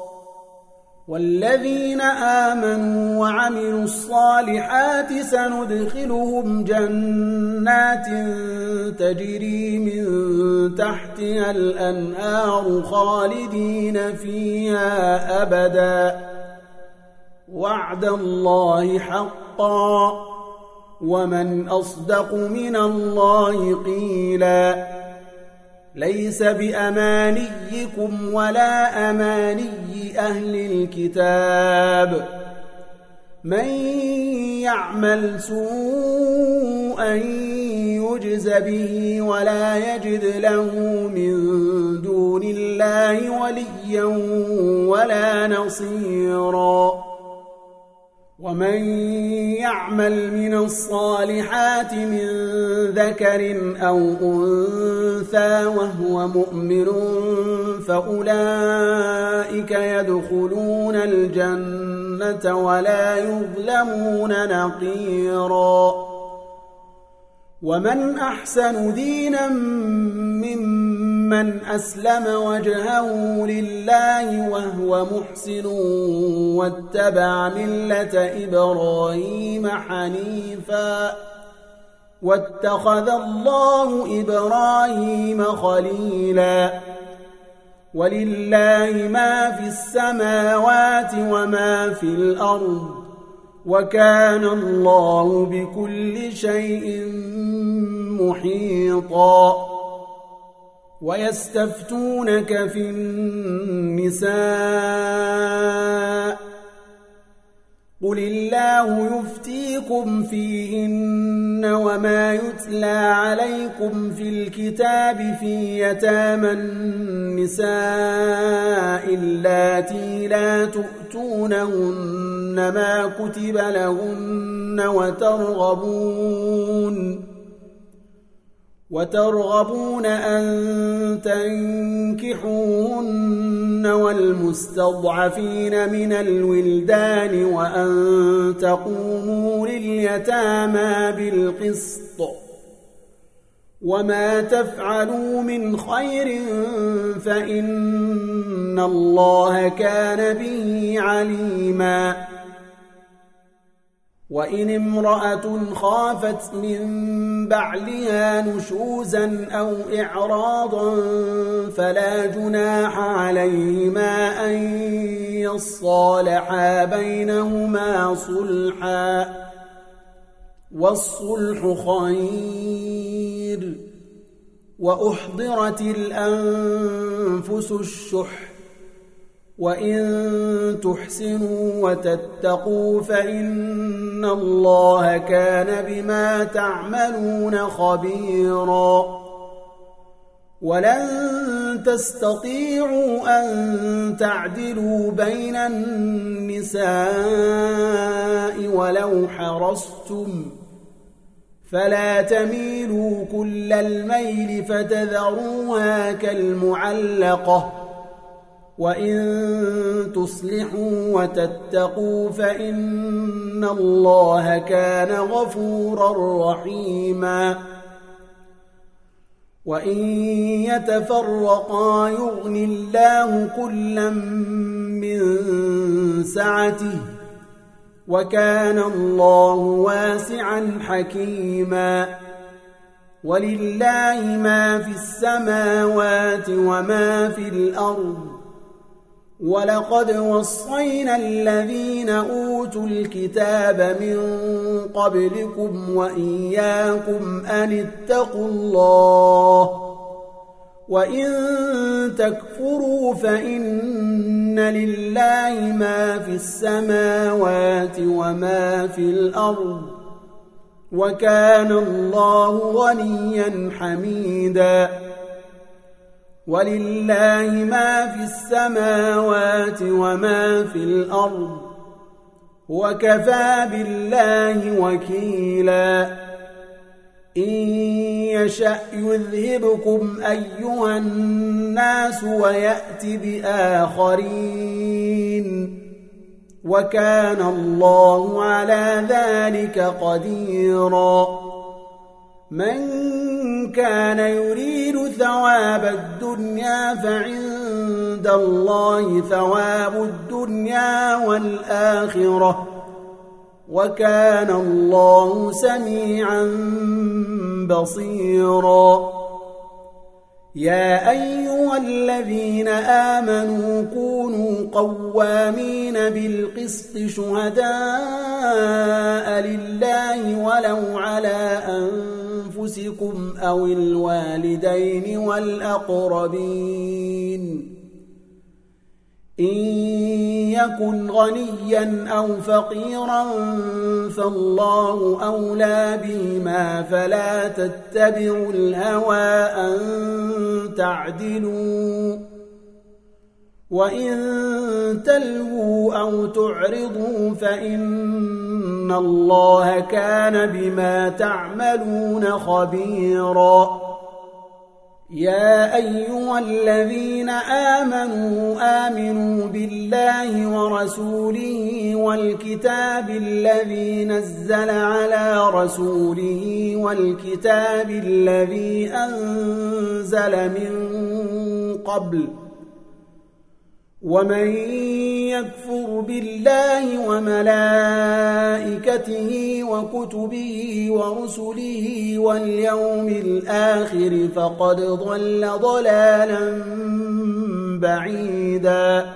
والذين آمنوا وعملوا الصالحات سندخلهم جنات تجري من تحتها الأنهار خالدين فيها أبدا وعد الله حقا ومن أصدق من الله قيلا ليس بأمانيكم ولا أماني أهل الكتاب من يعمل سوءا يجز به ولا يجد له من دون الله وليا ولا نصيرا ومن يعمل من الصالحات من ذكر أو أنثى وهو مؤمن فأولئك يدخلون الجنة ولا يظلمون نقيرا ومن أحسن دينا ممن أسلم وجهه لله وهو محسن واتبع ملة إبراهيم حنيفا واتخذ الله إبراهيم خليلا ولله ما في السماوات وما في الأرض وكان الله بكل شيء محيطا ويستفتونك في النساء قل الله يفتيكم فيهن وما يتلى عليكم في الكتاب في يتامى النساء اللاتي لا تؤتونهن ما كتب لهن وترغبون أن تنكحوهن والمستضعفين من الولدان وأن تقوموا لليتامى بالقسط وما تفعلوا من خير فإن الله كان به عليما وإن امرأة خافت من بعلها نشوزا أو إعراضا فلا جناح عليهما أن يصالحا بينهما صلحا والصلح خير وأحضرت الأنفس الشح وإن تحسنوا وتتقوا فإن الله كان بما تعملون خبيرا ولن تستطيعوا أن تعدلوا بين النساء ولو حرصتم فلا تميلوا كل الميل فتذروها كالمعلقة وإن تصلحوا وتتقوا فإن الله كان غفورا رحيما وإن يتفرقا يغن الله كلا من سعته وكان الله واسعا حكيما ولله ما في السماوات وما في الأرض ولقد وصينا الذين أوتوا الكتاب من قبلكم وإياكم أن اتقوا الله وإن تكفروا فإن لله ما في السماوات وما في الأرض وكان الله غنيا حميدا ولله ما في السماوات وما في الأرض وكفى بالله وكيلا إن يشأ يذهبكم أيها الناس ويأت بآخرين وكان الله على ذلك قديرا من كان يريد ثواب الدنيا فعند الله ثواب الدنيا والآخرة وكان الله سميعا بصيرا يا أيها الذين آمنوا كونوا قوامين بالقسط شهداء لله ولو على أنفسكم أو الوالدين والأقربين إن يكن غنيا أو فقيرا فالله أولى بهما فلا تتبعوا الهوى أن تعدلوا وإن تلووا أو تعرضوا فإن الله كان بما تعملون خبيرا يا أيها الذين آمنوا بالله ورسوله والكتاب الذي نزل على رسوله والكتاب الذي أنزل من قبل ومن يكفر بالله وملائكته وكتبه ورسله واليوم الآخر فقد ضل ضلالا بعيدا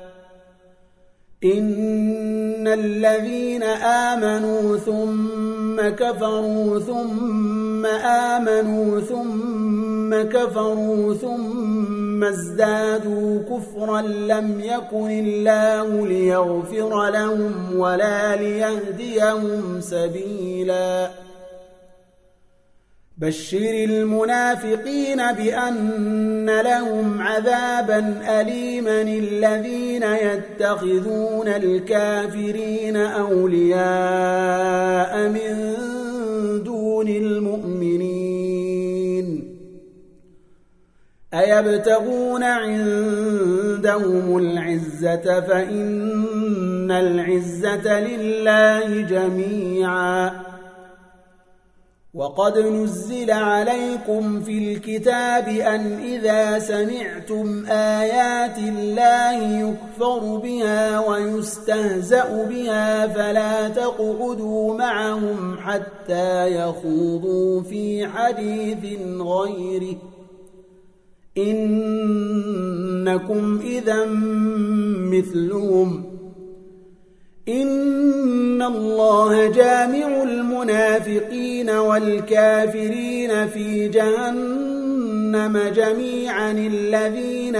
إن الذين آمنوا ثم كفروا ثم آمنوا ثم كفروا ثم ازدادوا كفرا لم يكن الله ليغفر لهم ولا ليهديهم سبيلا بشر المنافقين بأن لهم عذابا أليما الذين يتخذون الكافرين أولياء من دون المؤمنين أيبتغون عندهم العزة فإن العزة لله جميعا وقد نزل عليكم في الكتاب أن إذا سمعتم آيات الله يكفر بها ويستهزأ بها فلا تقعدوا معهم حتى يخوضوا في حديث غيره إنكم إذا مثلهم إن الله جامع المنافقين والكافرين في جهنم جميعا الذين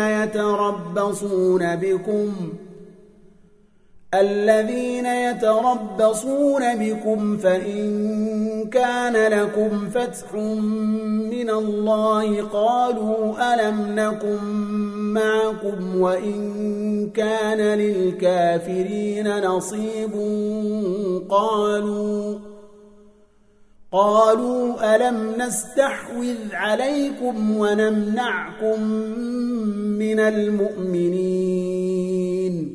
يتربصون بكم فإن كان لكم فتح من الله قالوا ألم نكن معكم وإن كان للكافرين نصيب قالوا ألم نستحوذ عليكم ونمنعكم من المؤمنين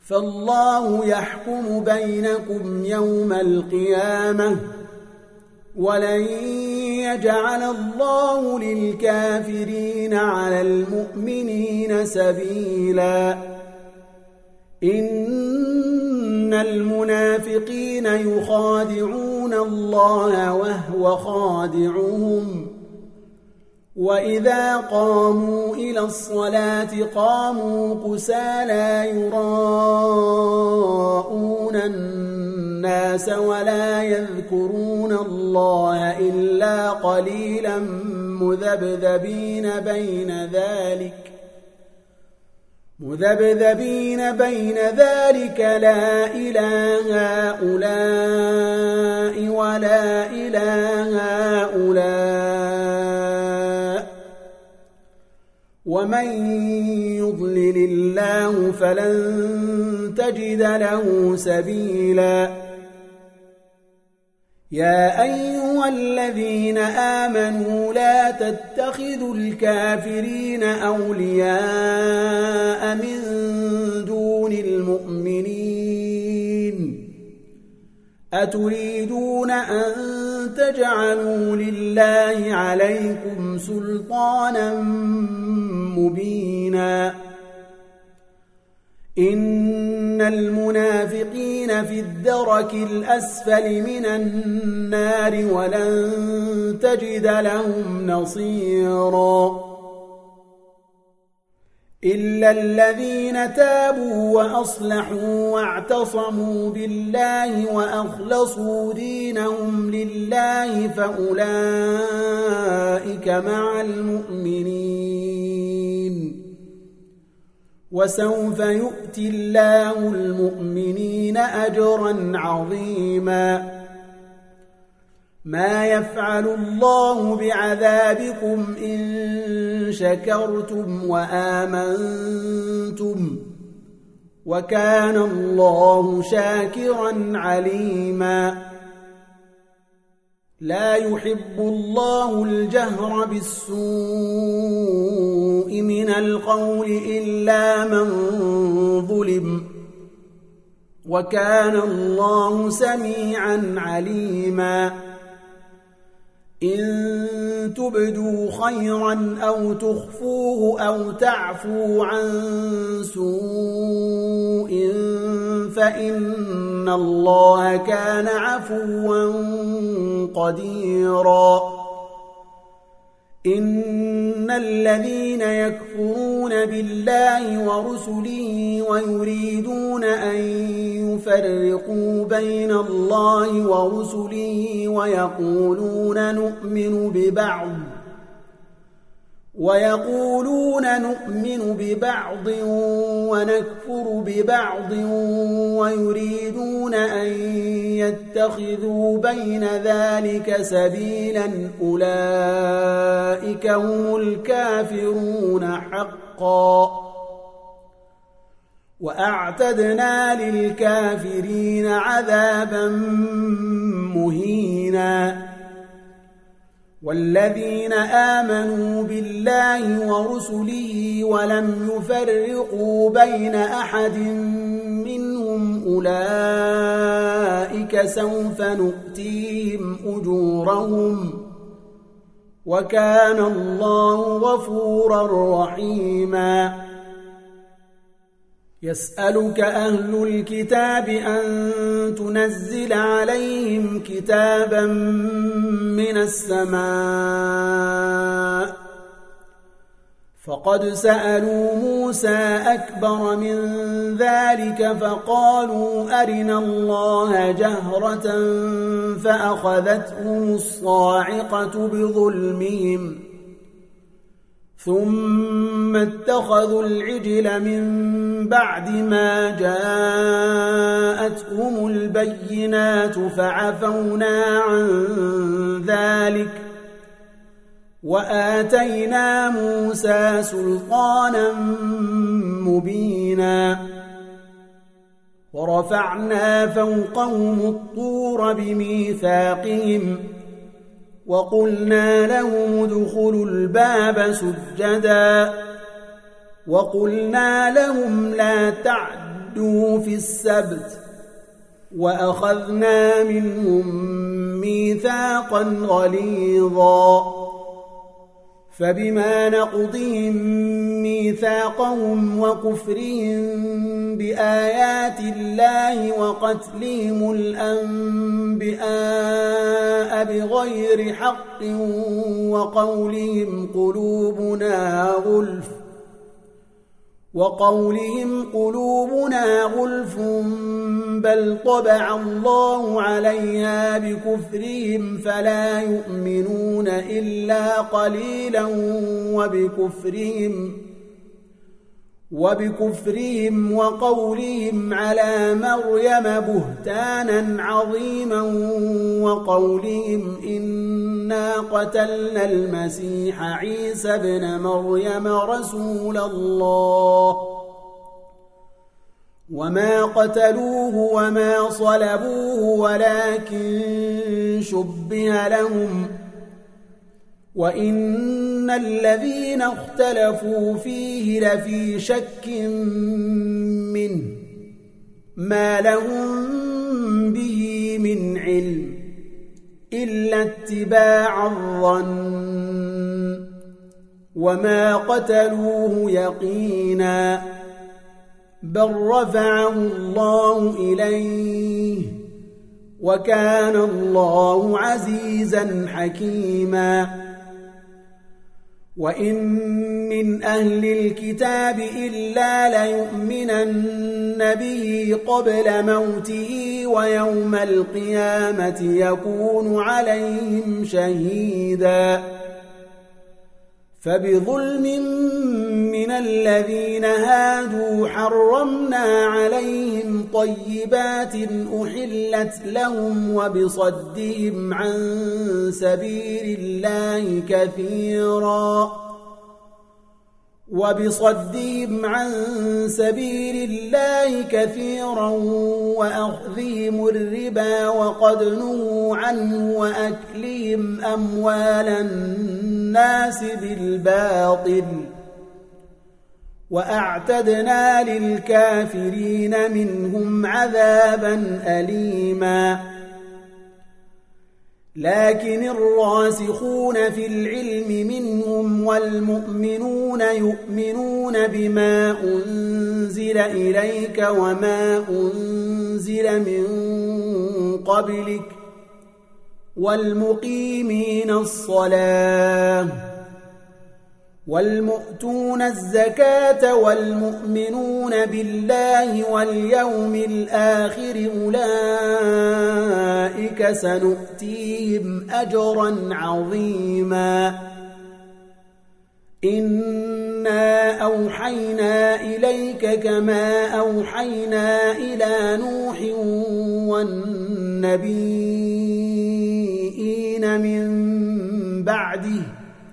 فالله يحكم بينكم يوم القيامة ولن يجعل الله للكافرين على المؤمنين سبيلا إن المنافقين يخادعون الله وهو خادعهم وإذا قاموا إلى الصلاة قاموا كسالى يراءون الناس ولا يذكرون الله إلا قليلا مذبذبين بين ذلك لا إلى هؤلاء ولا إلى هؤلاء ومن يضلل الله فلن تجد له سبيلا يا أيها الذين آمنوا لا تتخذوا الكافرين أولياء من دون المؤمنين أتريدون أن تجعلوا لله عليكم سلطانا مبينا إن المنافقين في الدرك الأسفل من النار ولن تجد لهم نصيرا إلا الذين تابوا وأصلحوا واعتصموا بالله وأخلصوا دينهم لله فأولئك مع المؤمنين وسوف يؤتي الله المؤمنين أجرا عظيما ما يفعل الله بعذابكم إن شكرتم وآمنتم وكان الله شاكرا عليما لا يحب الله الجهر بالسوء من القول إلا من ظلم وكان الله سميعا عليما إن تبدوا خيرا أو تخفوه أو تعفوا عن سوء فإن الله كان عفوا قديرا إن الذين يكفرون بالله ورسله ويريدون أن يفرقوا بين الله ورسله ويقولون نؤمن ببعض ونكفر ببعض ويريدون أن يتخذوا بين ذلك سبيلا أولئك هم الكافرون حقا وأعتدنا للكافرين عذابا مهينا والذين آمنوا بالله ورسله ولم يفرقوا بين أحد منهم أولئك سوف نؤتيهم أجورهم وكان الله غفورا رحيما يسألك أهل الكتاب أن تنزل عليهم كتابا من السماء فقد سألوا موسى أكبر من ذلك فقالوا أرنا الله جهرة فأخذتهم الصاعقة بظلمهم ثم اتخذوا العجل من بعد ما جاءتهم البينات فعفونا عن ذلك وآتينا موسى سلطانا مبينا ورفعنا فوقهم الطور بميثاقهم وقلنا لهم ادخلوا الباب سجدا وقلنا لهم لا تعدوا في السبت وأخذنا منهم ميثاقا غليظا فبما نقضهم ميثاقهم وكفرهم بآيات الله وقتلهم الأنبياء بغير حق وقولهم قلوبنا غلف بل طبع الله عليها بكفرهم فلا يؤمنون إلا قليلا وبكفرهم وقولهم على مريم بهتانا عظيما وقولهم إنا قتلنا المسيح عيسى ابن مريم رسول الله وما قتلوه وما صلبوه ولكن شبه لهم وإن الذين اختلفوا فيه لفي شك منه ما لهم به من علم إلا اتباع الظن وما قتلوه يقينا بل رفعه الله إليه وكان الله عزيزا حكيما وإن من أهل الكتاب إلا ليؤمنن به قبل موته ويوم القيامة يكون عليهم شهيدا فبظلم من الذين هادوا حرمنا عليهم طيبات أحلت لهم وبصدهم عن سبيل الله كثيرا وأخذهم الربا وقد نهوا عنه وأكلهم أموال الناس بالباطل وأعتدنا للكافرين منهم عذابا أليما لكن الراسخون في العلم منهم والمؤمنون يؤمنون بما أنزل إليك وما أنزل من قبلك والمقيمين الصلاة والمؤتون الزكاة والمؤمنون بالله واليوم الآخر أولئك سنؤتيهم أجرا عظيما إنا أوحينا إليك كما أوحينا إلى نوح والنبيين من بعده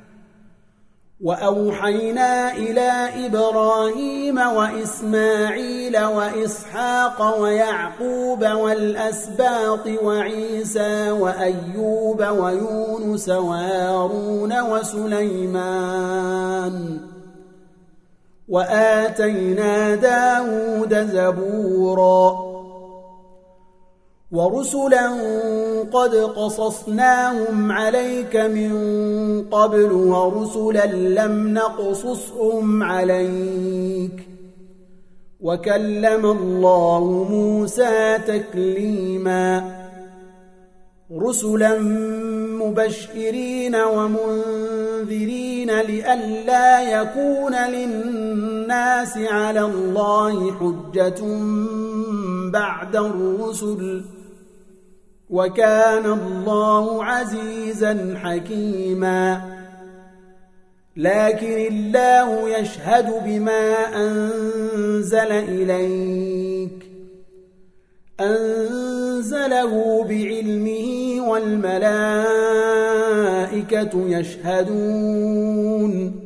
وأوحينا إلى إبراهيم وإسماعيل وإسحاق ويعقوب والأسباط وعيسى وأيوب ويونس وهارون وسليمان وآتينا داود زبورا ورسلا قد قصصناهم عليك من قبل ورسلا لم نقصصهم عليك وكلم الله موسى تكليما رسلا مبشرين ومنذرين لئلا يكون للناس على الله حجة بعد الرسل وكان الله عزيزا حكيما لكن الله يشهد بما أنزل إليك أنزله بعلمه والملائكة يشهدون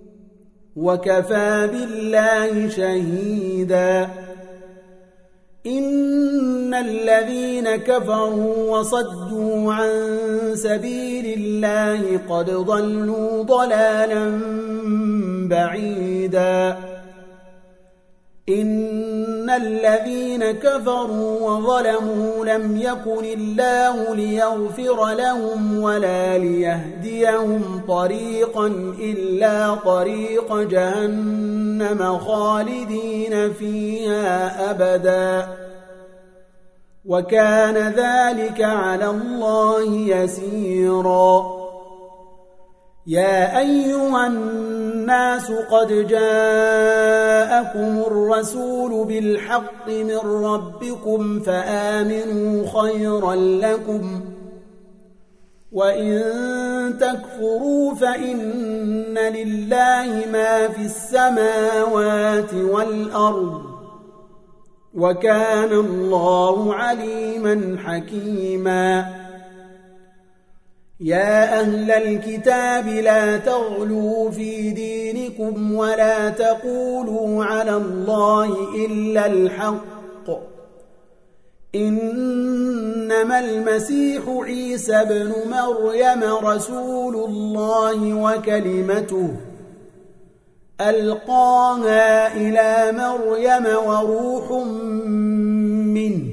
وكفى بالله شهيدا إن الذين كفروا وصدوا عن سبيل الله قد ضلوا ضلالا بعيدا إن الذين كفروا وظلموا لم يكن الله ليغفر لهم ولا ليهديهم طريقا إلا طريق جهنم خالدين فيها أبدا وكان ذلك على الله يسيرا يا أيها الناس قد جاءكم الرسول بالحق من ربكم فآمنوا خيرا لكم وإن تكفروا فإن لله ما في السماوات والأرض وكان الله عليما حكيما يا أهل الكتاب لا تغلوا في دينكم ولا تقولوا على الله إلا الحق إنما المسيح عيسى بن مريم رسول الله وكلمته ألقاها إلى مريم وروح منه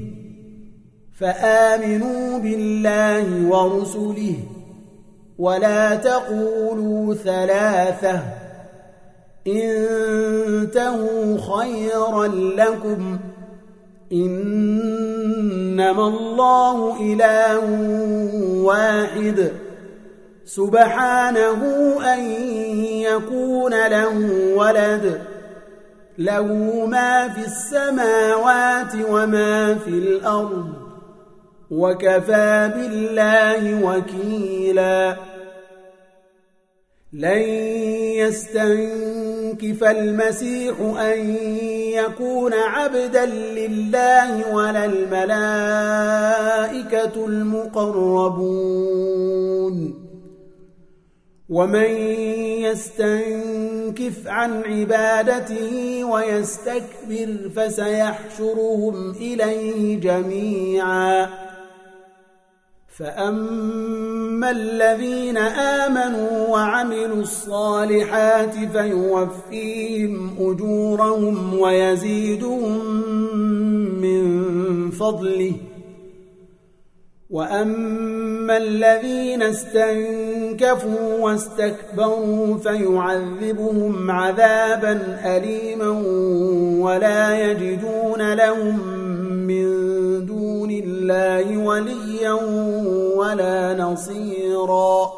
فآمنوا بالله ورسله ولا تقولوا ثلاثة انتهوا خيرا لكم إنما الله إله واحد سبحانه أن يكون له ولد له ما في السماوات وما في الأرض وكفى بالله وكيلا لن يستنكف المسيح أن يكون عبدا لله ولا الملائكة المقربون ومن يستنكف عن عبادته ويستكبر فسيحشرهم إليه جميعا فأما الذين آمنوا وعملوا الصالحات فيوفيهم أجورهم ويزيدهم من فضله وأما الذين استنكفوا واستكبروا فيعذبهم عذابا أليما ولا يجدون لهم من دون الله وليا ولا نصيرا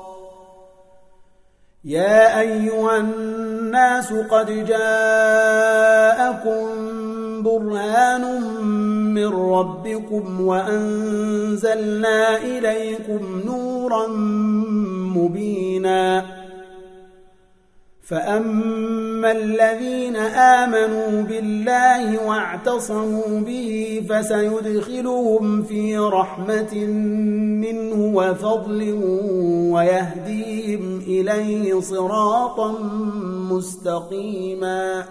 يا أيها الناس قد جاءكم برهان من ربكم وأنزلنا إليكم نورا مبينا فأما الذين آمنوا بالله واعتصموا به فسيدخلهم في رحمة منه وفضل ويهديهم إليه صراطا مستقيما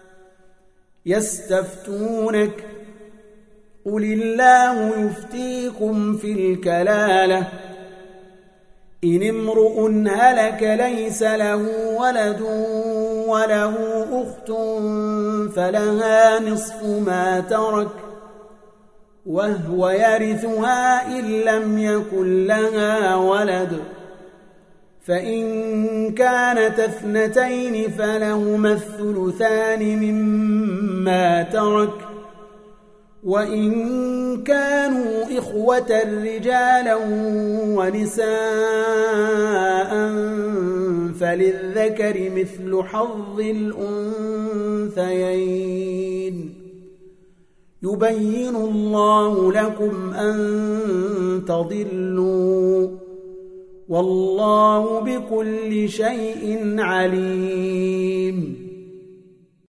يستفتونك قل الله يفتيكم في الكلالة إن امرؤ هلك ليس له ولد وله أخت فلها نصف ما ترك وهو يرثها إن لم يكن لها ولد فإن كانت اثنتين فلهما الثلثان مما ترك وإن كانوا إخوة رجالا ونساء فللذكر مثل حظ الأنثيين يبين الله لكم أن تضلوا والله بكل شيء عليم